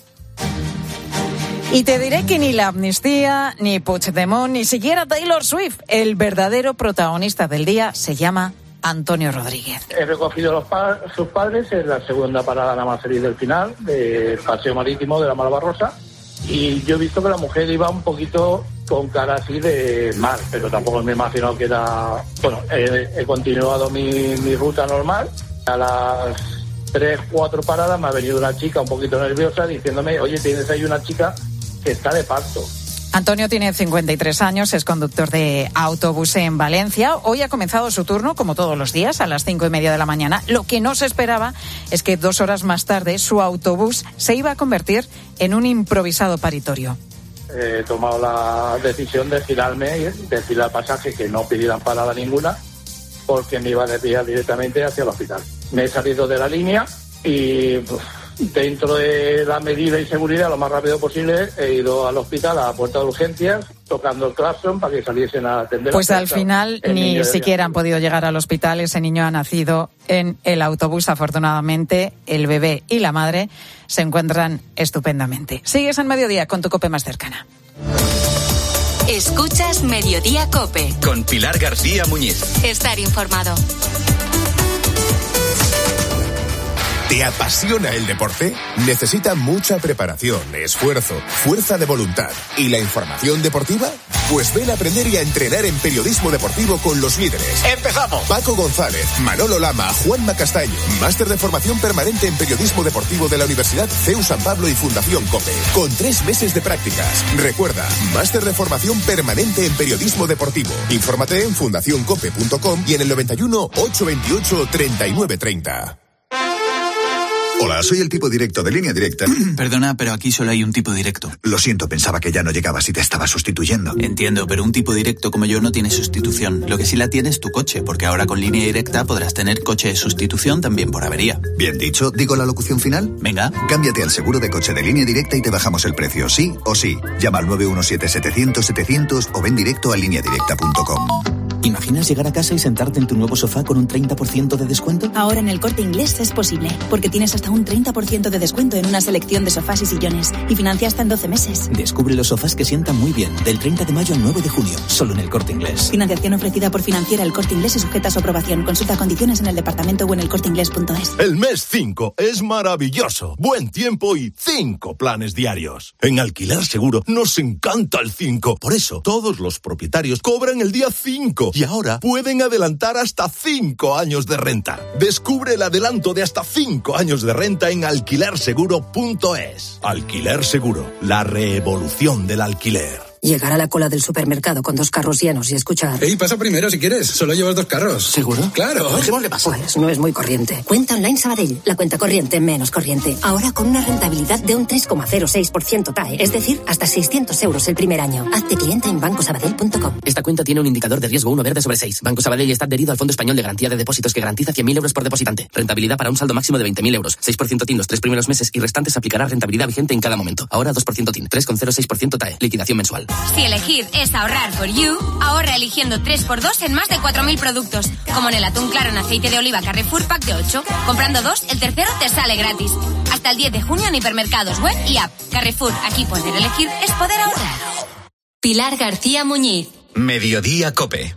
Y te diré que ni la amnistía, ni Puigdemont, ni siquiera Taylor Swift, el verdadero protagonista del día, se llama Antonio Rodríguez. He recogido a los pa- sus padres en la segunda parada nada más salir del final, del paseo marítimo de la Malvarrosa, y yo he visto que la mujer iba un poquito con cara así de mal, pero tampoco me imagino que era... Bueno, he, he continuado mi, mi ruta normal. A las tres, cuatro paradas me ha venido una chica un poquito nerviosa diciéndome, oye, tienes ahí una chica que está de parto. Antonio tiene cincuenta y tres años, es conductor de autobús en Valencia. Hoy ha comenzado su turno, como todos los días, a las cinco y media de la mañana. Lo que no se esperaba es que dos horas más tarde su autobús se iba a convertir en un improvisado paritorio. He tomado la decisión de girarme y decirle al pasaje que no pidieran parada ninguna porque me iba a desviar directamente hacia el hospital. Me he salido de la línea y... Pues, dentro de la medida y seguridad, lo más rápido posible, he ido al hospital, a la puerta de urgencias, tocando el claxon para que saliesen a atender. Pues al final ni siquiera han podido llegar al hospital. Ese niño ha nacido en el autobús. Afortunadamente, el bebé y la madre se encuentran estupendamente. Sigues en Mediodía con tu COPE más cercana. Escuchas Mediodía COPE. Con Pilar García Muñiz. Estar informado. ¿Te apasiona el deporte? Necesita mucha preparación, esfuerzo, fuerza de voluntad y la información deportiva. Pues ven a aprender y a entrenar en periodismo deportivo con los líderes. ¡Empezamos! Paco González, Manolo Lama, Juanma Castaño. Máster de formación permanente en periodismo deportivo de la Universidad C E U San Pablo y Fundación COPE. Con tres meses de prácticas. Recuerda, máster de formación permanente en periodismo deportivo. Infórmate en fundación cope punto com y en el noventa y uno, ochocientos veintiocho, treinta y nueve treinta. Hola, soy el tipo directo de Línea Directa. Perdona, pero aquí solo hay un tipo directo. Lo siento, pensaba que ya no llegabas y te estaba sustituyendo. Entiendo, pero un tipo directo como yo no tiene sustitución. Lo que sí la tiene es tu coche, porque ahora con Línea Directa podrás tener coche de sustitución también por avería. Bien dicho, ¿digo la locución final? Venga. Cámbiate al seguro de coche de Línea Directa y te bajamos el precio, sí o sí. Llama al nueve uno siete, setecientos, setecientos o ven directo a línea directa punto com. ¿Imaginas llegar a casa y sentarte en tu nuevo sofá con un treinta por ciento de descuento? Ahora en el Corte Inglés es posible, porque tienes hasta un treinta por ciento de descuento en una selección de sofás y sillones, y financia hasta en doce meses. Descubre los sofás que sientan muy bien, del treinta de mayo al nueve de junio, solo en el Corte Inglés. Financiación ofrecida por Financiera El Corte Inglés y sujeta a su aprobación. Consulta condiciones en el departamento o en el corte inglés punto es. El mes cinco es maravilloso, buen tiempo y cinco planes diarios. En Alquiler Seguro nos encanta el cinco, por eso todos los propietarios cobran el día cinco y ahora pueden adelantar hasta cinco años de renta. Descubre el adelanto de hasta cinco años de renta en alquiler seguro punto es. Alquiler Seguro, la revolución del alquiler. Llegar a la cola del supermercado con dos carros llenos y escuchar... Ey, pasa primero si quieres, solo llevas dos carros. ¿Seguro? Claro. Dejémosle pasar. Pues no es muy corriente. Cuenta online Sabadell, la cuenta corriente menos corriente. Ahora con una rentabilidad de un tres coma cero seis por ciento T A E, es decir, hasta seiscientos euros el primer año. Hazte cliente en banco sabadell punto com. Esta cuenta tiene un indicador de riesgo uno verde sobre seis. Banco Sabadell está adherido al Fondo Español de Garantía de Depósitos que garantiza cien mil euros por depositante. Rentabilidad para un saldo máximo de veinte mil euros. seis por ciento T I N los tres primeros meses y restantes aplicará rentabilidad vigente en cada momento. Ahora dos por ciento T I N, tres coma cero seis por ciento T A E. Liquidación mensual. Si elegir es ahorrar for you, ahorra eligiendo tres por dos en más de cuatro mil productos, como en el atún claro en aceite de oliva Carrefour pack de ocho. Comprando dos, el tercero te sale gratis. Hasta el diez de junio en hipermercados, web y app. Carrefour, aquí poder elegir es poder ahorrar. Pilar García Muñiz. Mediodía COPE.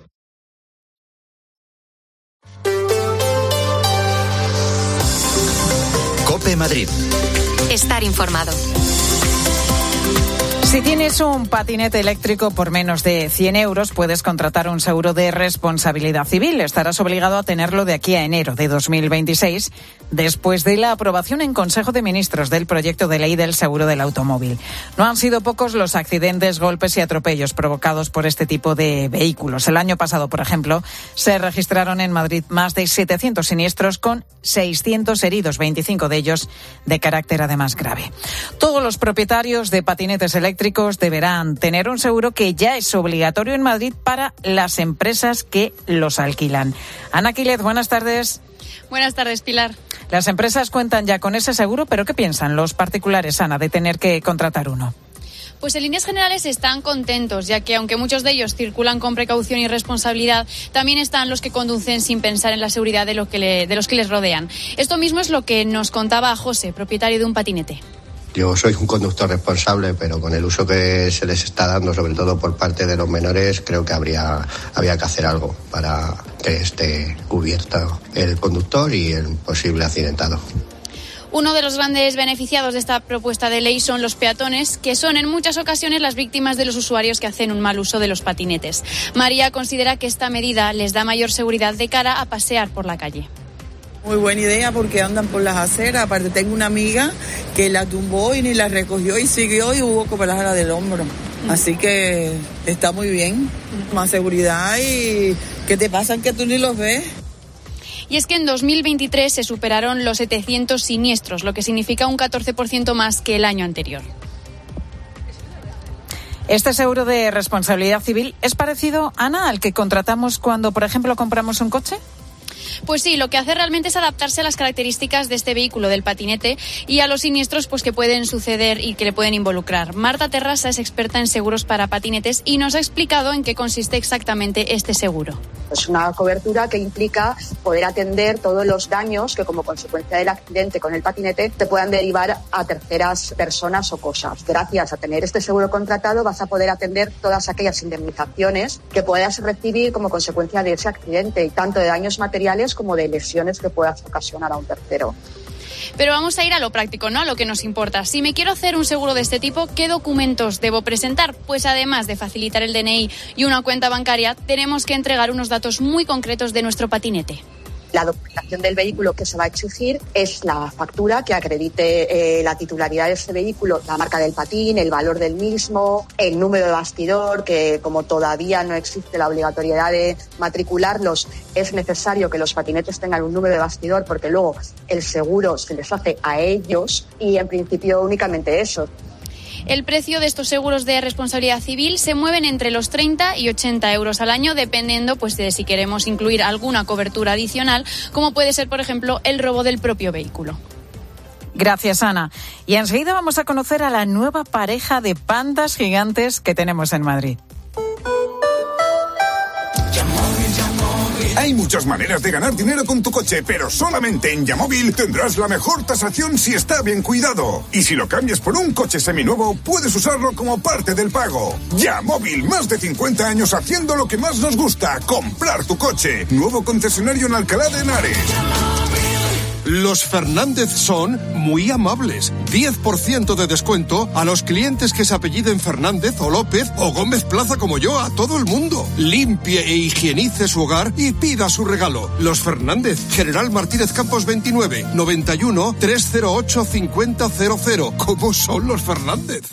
COPE Madrid. Estar informado. Si tienes un patinete eléctrico por menos de cien euros, puedes contratar un seguro de responsabilidad civil. Estarás obligado a tenerlo de aquí a enero de dos mil veintiséis, después de la aprobación en Consejo de Ministros del proyecto de ley del seguro del automóvil. No han sido pocos los accidentes, golpes y atropellos provocados por este tipo de vehículos. El año pasado, por ejemplo, se registraron en Madrid más de setecientos siniestros con seiscientos heridos, veinticinco de ellos de carácter además grave. Todos los propietarios de patinetes eléctricos deberán tener un seguro que ya es obligatorio en Madrid para las empresas que los alquilan. Ana Quilet, buenas tardes. Buenas tardes, Pilar. Las empresas cuentan ya con ese seguro, pero ¿qué piensan los particulares, Ana, de tener que contratar uno? Pues en líneas generales están contentos, ya que aunque muchos de ellos circulan con precaución y responsabilidad, también están los que conducen sin pensar en la seguridad de, lo que le, de los que les rodean. Esto mismo es lo que nos contaba José, propietario de un patinete. Yo soy un conductor responsable, pero con el uso que se les está dando, sobre todo por parte de los menores, creo que habría, habría que hacer algo para que esté cubierto el conductor y el posible accidentado. Uno de los grandes beneficiados de esta propuesta de ley son los peatones, que son en muchas ocasiones las víctimas de los usuarios que hacen un mal uso de los patinetes. María considera que esta medida les da mayor seguridad de cara a pasear por la calle. Muy buena idea porque andan por las aceras. Aparte tengo una amiga que la tumbó y ni la recogió y siguió y hubo que operarla del hombro. Así que está muy bien. Más seguridad y ¿qué te pasa que tú ni los ves? Y es que en dos mil veintitrés se superaron los setecientos siniestros, lo que significa un catorce por ciento más que el año anterior. Este seguro de responsabilidad civil es parecido, Ana, al que contratamos cuando, por ejemplo, compramos un coche. Pues sí, lo que hace realmente es adaptarse a las características de este vehículo, del patinete, y a los siniestros pues que pueden suceder y que le pueden involucrar. Marta Terrasa es experta en seguros para patinetes y nos ha explicado en qué consiste exactamente este seguro. Es una cobertura que implica poder atender todos los daños que como consecuencia del accidente con el patinete te puedan derivar a terceras personas o cosas. Gracias a tener este seguro contratado vas a poder atender todas aquellas indemnizaciones que puedas recibir como consecuencia de ese accidente, tanto de daños materiales como de lesiones que puedas ocasionar a un tercero. Pero vamos a ir a lo práctico, ¿no? A lo que nos importa. Si me quiero hacer un seguro de este tipo, ¿qué documentos debo presentar? Pues además de facilitar el D N I y una cuenta bancaria, tenemos que entregar unos datos muy concretos de nuestro patinete. La documentación del vehículo que se va a exigir es la factura que acredite eh, la titularidad de ese vehículo, la marca del patín, el valor del mismo, el número de bastidor, que como todavía no existe la obligatoriedad de matricularlos, es necesario que los patinetes tengan un número de bastidor porque luego el seguro se les hace a ellos y en principio únicamente eso. El precio de estos seguros de responsabilidad civil se mueven entre los treinta y ochenta euros al año, dependiendo pues de si queremos incluir alguna cobertura adicional, como puede ser, por ejemplo, el robo del propio vehículo. Gracias, Ana. Y enseguida vamos a conocer a la nueva pareja de pandas gigantes que tenemos en Madrid. Hay muchas maneras de ganar dinero con tu coche, pero solamente en Yamóvil tendrás la mejor tasación si está bien cuidado. Y si lo cambias por un coche seminuevo, puedes usarlo como parte del pago. Yamóvil, más de cincuenta años haciendo lo que más nos gusta, comprar tu coche. Nuevo concesionario en Alcalá de Henares. Los Fernández son muy amables. diez por ciento de descuento a los clientes que se apelliden Fernández o López o Gómez Plaza como yo, a todo el mundo. Limpie e higienice su hogar y pida su regalo. Los Fernández, General Martínez Campos veintinueve, noventa y uno, trescientos ocho, cincuenta cero cero. ¿Cómo son los Fernández?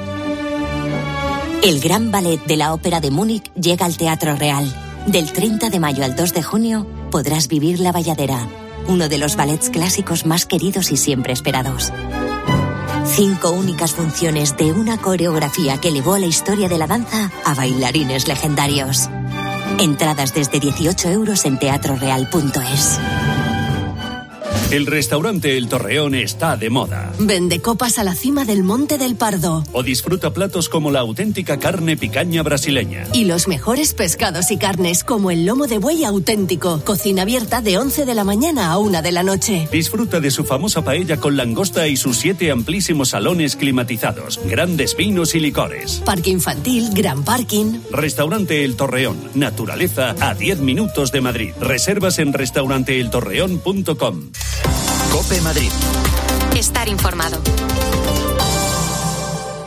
El Gran Ballet de la Ópera de Múnich llega al Teatro Real. Del treinta de mayo al dos de junio podrás vivir La Bayadera, uno de los ballets clásicos más queridos y siempre esperados. Cinco únicas funciones de una coreografía que elevó a la historia de la danza a bailarines legendarios. Entradas desde dieciocho euros en teatro real punto es. El restaurante El Torreón está de moda. Vende copas a la cima del Monte del Pardo. O disfruta platos como la auténtica carne picaña brasileña. Y los mejores pescados y carnes como el lomo de buey auténtico. Cocina abierta de once de la mañana a una de la noche. Disfruta de su famosa paella con langosta y sus siete amplísimos salones climatizados. Grandes vinos y licores. Parque infantil, gran parking. Restaurante El Torreón. Naturaleza a diez minutos de Madrid. Reservas en restaurante el torreón punto com. COPE Madrid. Estar informado.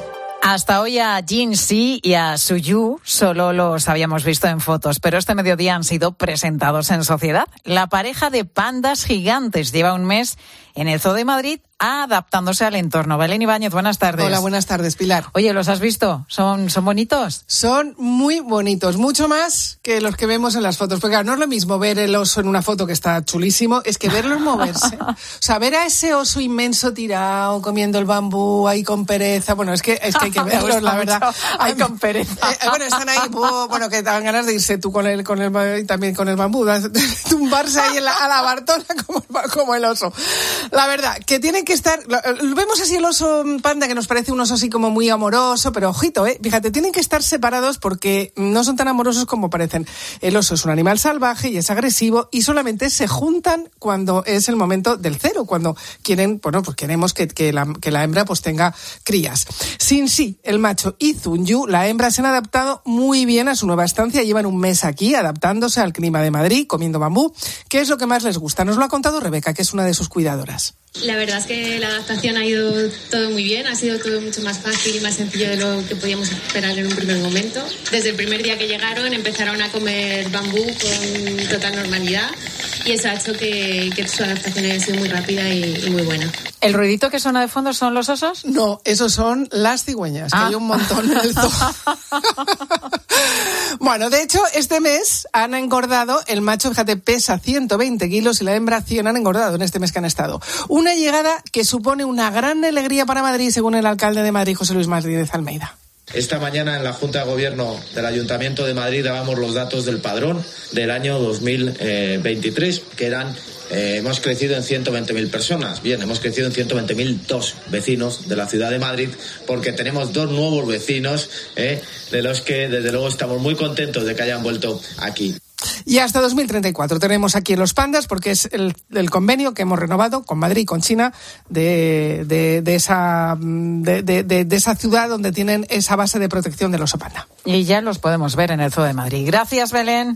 Hasta hoy a Jinxi y a Suyu solo los habíamos visto en fotos, pero este mediodía han sido presentados en sociedad. La pareja de pandas gigantes lleva un mes en el Zoo de Madrid adaptándose al entorno. Belén Ibáñez, buenas tardes. Hola, buenas tardes, Pilar. Oye, ¿los has visto? ¿Son, son bonitos? Son muy bonitos, mucho más que los que vemos en las fotos. Porque claro, no es lo mismo ver el oso en una foto que está chulísimo, es que verlos moverse. O sea, ver a ese oso inmenso tirado, comiendo el bambú, ahí con pereza. Bueno, es que, es que hay que verlos, la verdad. Ahí con pereza. Eh, bueno, están ahí, bueno, que te dan ganas de irse tú con el, con el, también con el bambú, tumbarse ahí en la, a la Bartola como, como el oso. La verdad, que tienen que estar... Vemos así el oso panda, que nos parece un oso así como muy amoroso, pero ojito, eh, fíjate, tienen que estar separados porque no son tan amorosos como parecen. El oso es un animal salvaje y es agresivo y solamente se juntan cuando es el momento del cero, cuando quieren, bueno, pues queremos que, que, la, que la hembra pues tenga crías. Xin-Xi, el macho, y Zunyu, la hembra, se han adaptado muy bien a su nueva estancia, llevan un mes aquí adaptándose al clima de Madrid, comiendo bambú. ¿Qué es lo que más les gusta? Nos lo ha contado Rebeca, que es una de sus cuidadoras. La verdad es que la adaptación ha ido todo muy bien, ha sido todo mucho más fácil y más sencillo de lo que podíamos esperar en un primer momento. Desde el primer día que llegaron empezaron a comer bambú con total normalidad y eso ha hecho que, que su adaptación haya sido muy rápida y, y muy buena. ¿El ruidito que suena de fondo son los osos? No, esos son las cigüeñas, que ah. hay un montón en el zoo. Bueno, de hecho, este mes han engordado, el macho, fíjate, pesa ciento veinte kilos y la hembra cien, han engordado en este mes que han estado. Una llegada que supone una gran alegría para Madrid, según el alcalde de Madrid, José Luis Martínez Almeida. Esta mañana en la Junta de Gobierno del Ayuntamiento de Madrid dábamos los datos del padrón del año dos mil veintitrés, que eran, eh, hemos crecido en ciento veinte mil personas. Bien, hemos crecido en ciento veinte mil dos vecinos de la ciudad de Madrid, porque tenemos dos nuevos vecinos, eh, de los que desde luego estamos muy contentos de que hayan vuelto aquí. Y hasta dos mil treinta y cuatro tenemos aquí los pandas, porque es el, el convenio que hemos renovado con Madrid y con China de, de, de, esa, de, de, de, de esa ciudad donde tienen esa base de protección del oso panda. Y ya los podemos ver en el Zoo de Madrid. Gracias, Belén.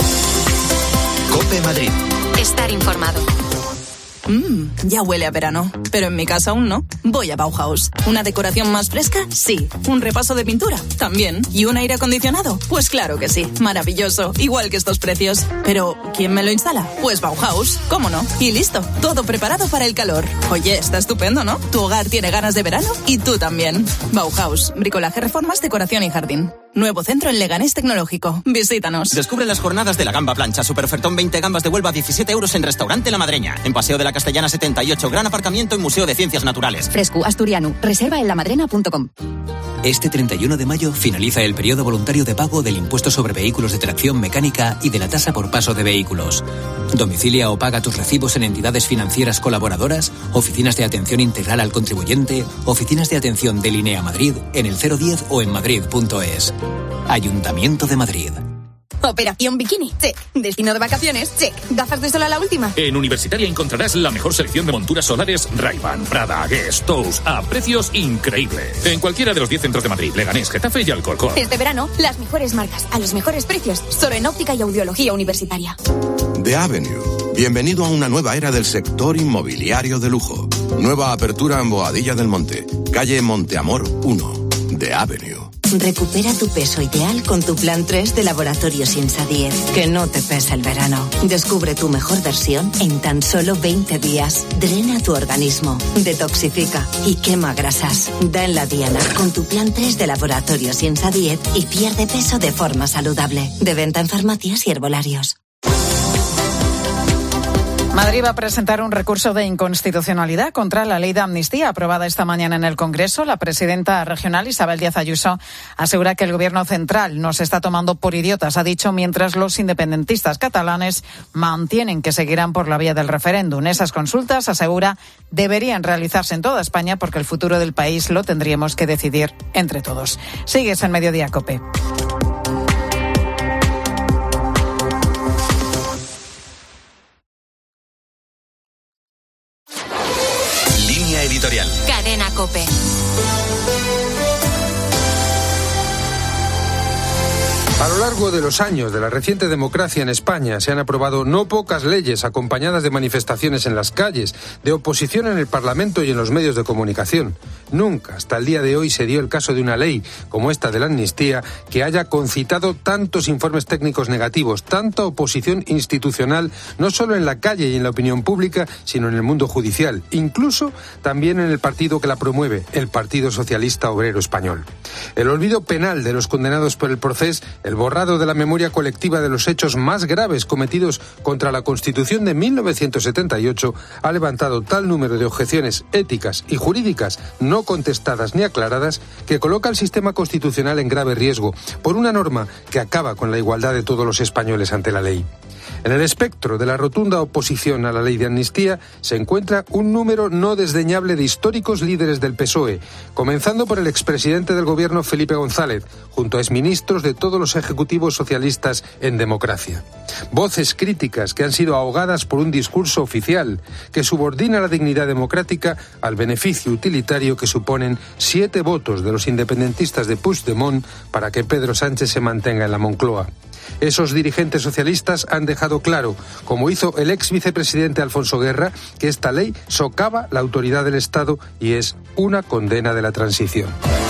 COPE Madrid. Estar informado. Mmm, ya huele a verano, pero en mi casa aún no. Voy a Bauhaus. ¿Una decoración más fresca? Sí. ¿Un repaso de pintura? También. ¿Y un aire acondicionado? Pues claro que sí. Maravilloso. Igual que estos precios. Pero, ¿quién me lo instala? Pues Bauhaus. ¿Cómo no? Y listo. Todo preparado para el calor. Oye, está estupendo, ¿no? Tu hogar tiene ganas de verano y tú también. Bauhaus. Bricolaje, reformas, decoración y jardín. Nuevo centro en Leganés Tecnológico. Visítanos. Descubre las jornadas de la gamba plancha. Superofertón veinte gambas de Huelva a diecisiete euros en Restaurante La Madreña. En Paseo de la Castellana setenta y ocho. Gran aparcamiento en Museo de Ciencias Naturales. Fresco Asturiano. Reserva en lamadrena punto com. Este treinta y uno de mayo finaliza el periodo voluntario de pago del impuesto sobre vehículos de tracción mecánica y de la tasa por paso de vehículos. Domicilia o paga tus recibos en entidades financieras colaboradoras, oficinas de atención integral al contribuyente, oficinas de atención de Linea Madrid, en el cero diez o en madrid punto es. Ayuntamiento de Madrid. Operación Bikini, check. Destino de vacaciones, check. Gafas de sol a la última. En Universitaria encontrarás la mejor selección de monturas solares Ray-Ban, Prada, Guess, Tous, a precios increíbles. En cualquiera de los diez centros de Madrid, Leganés, Getafe y Alcorcón. Este verano, las mejores marcas, a los mejores precios, solo en óptica y audiología universitaria. The Avenue. Bienvenido a una nueva era del sector inmobiliario de lujo. Nueva apertura en Boadilla del Monte, calle Monteamor uno. The Avenue. Recupera tu peso ideal con tu plan tres de Laboratorio Siensa diez. Que no te pesa el verano. Descubre tu mejor versión en tan solo veinte días. Drena tu organismo, detoxifica y quema grasas. Da en la diana con tu plan tres de Laboratorio Siensa diez y pierde peso de forma saludable. De venta en farmacias y herbolarios. Madrid va a presentar un recurso de inconstitucionalidad contra la ley de amnistía aprobada esta mañana en el Congreso. La presidenta regional, Isabel Díaz Ayuso, asegura que el gobierno central nos está tomando por idiotas, ha dicho, mientras los independentistas catalanes mantienen que seguirán por la vía del referéndum. Esas consultas, asegura, deberían realizarse en toda España porque el futuro del país lo tendríamos que decidir entre todos. Sigues en Mediodía COPE. Editorial. Cadena COPE. A lo largo de los años de la reciente democracia en España se han aprobado no pocas leyes acompañadas de manifestaciones en las calles, de oposición en el Parlamento y en los medios de comunicación. Nunca, hasta el día de hoy, se dio el caso de una ley como esta de la amnistía que haya concitado tantos informes técnicos negativos, tanta oposición institucional, no solo en la calle y en la opinión pública, sino en el mundo judicial, incluso también en el partido que la promueve, el Partido Socialista Obrero Español. El olvido penal de los condenados por el Procés, el borrado de la memoria colectiva de los hechos más graves cometidos contra la Constitución de mil novecientos setenta y ocho ha levantado tal número de objeciones éticas y jurídicas no contestadas ni aclaradas que coloca al sistema constitucional en grave riesgo por una norma que acaba con la igualdad de todos los españoles ante la ley. En el espectro de la rotunda oposición a la ley de amnistía se encuentra un número no desdeñable de históricos líderes del P S O E, comenzando por el expresidente del gobierno Felipe González, junto a exministros de todos los ejecutivos socialistas en democracia. Voces críticas que han sido ahogadas por un discurso oficial que subordina la dignidad democrática al beneficio utilitario que suponen siete votos de los independentistas de Puigdemont para que Pedro Sánchez se mantenga en la Moncloa. Esos dirigentes socialistas han dejado claro, como hizo el ex vicepresidente Alfonso Guerra, que esta ley socava la autoridad del Estado y es una condena de la transición.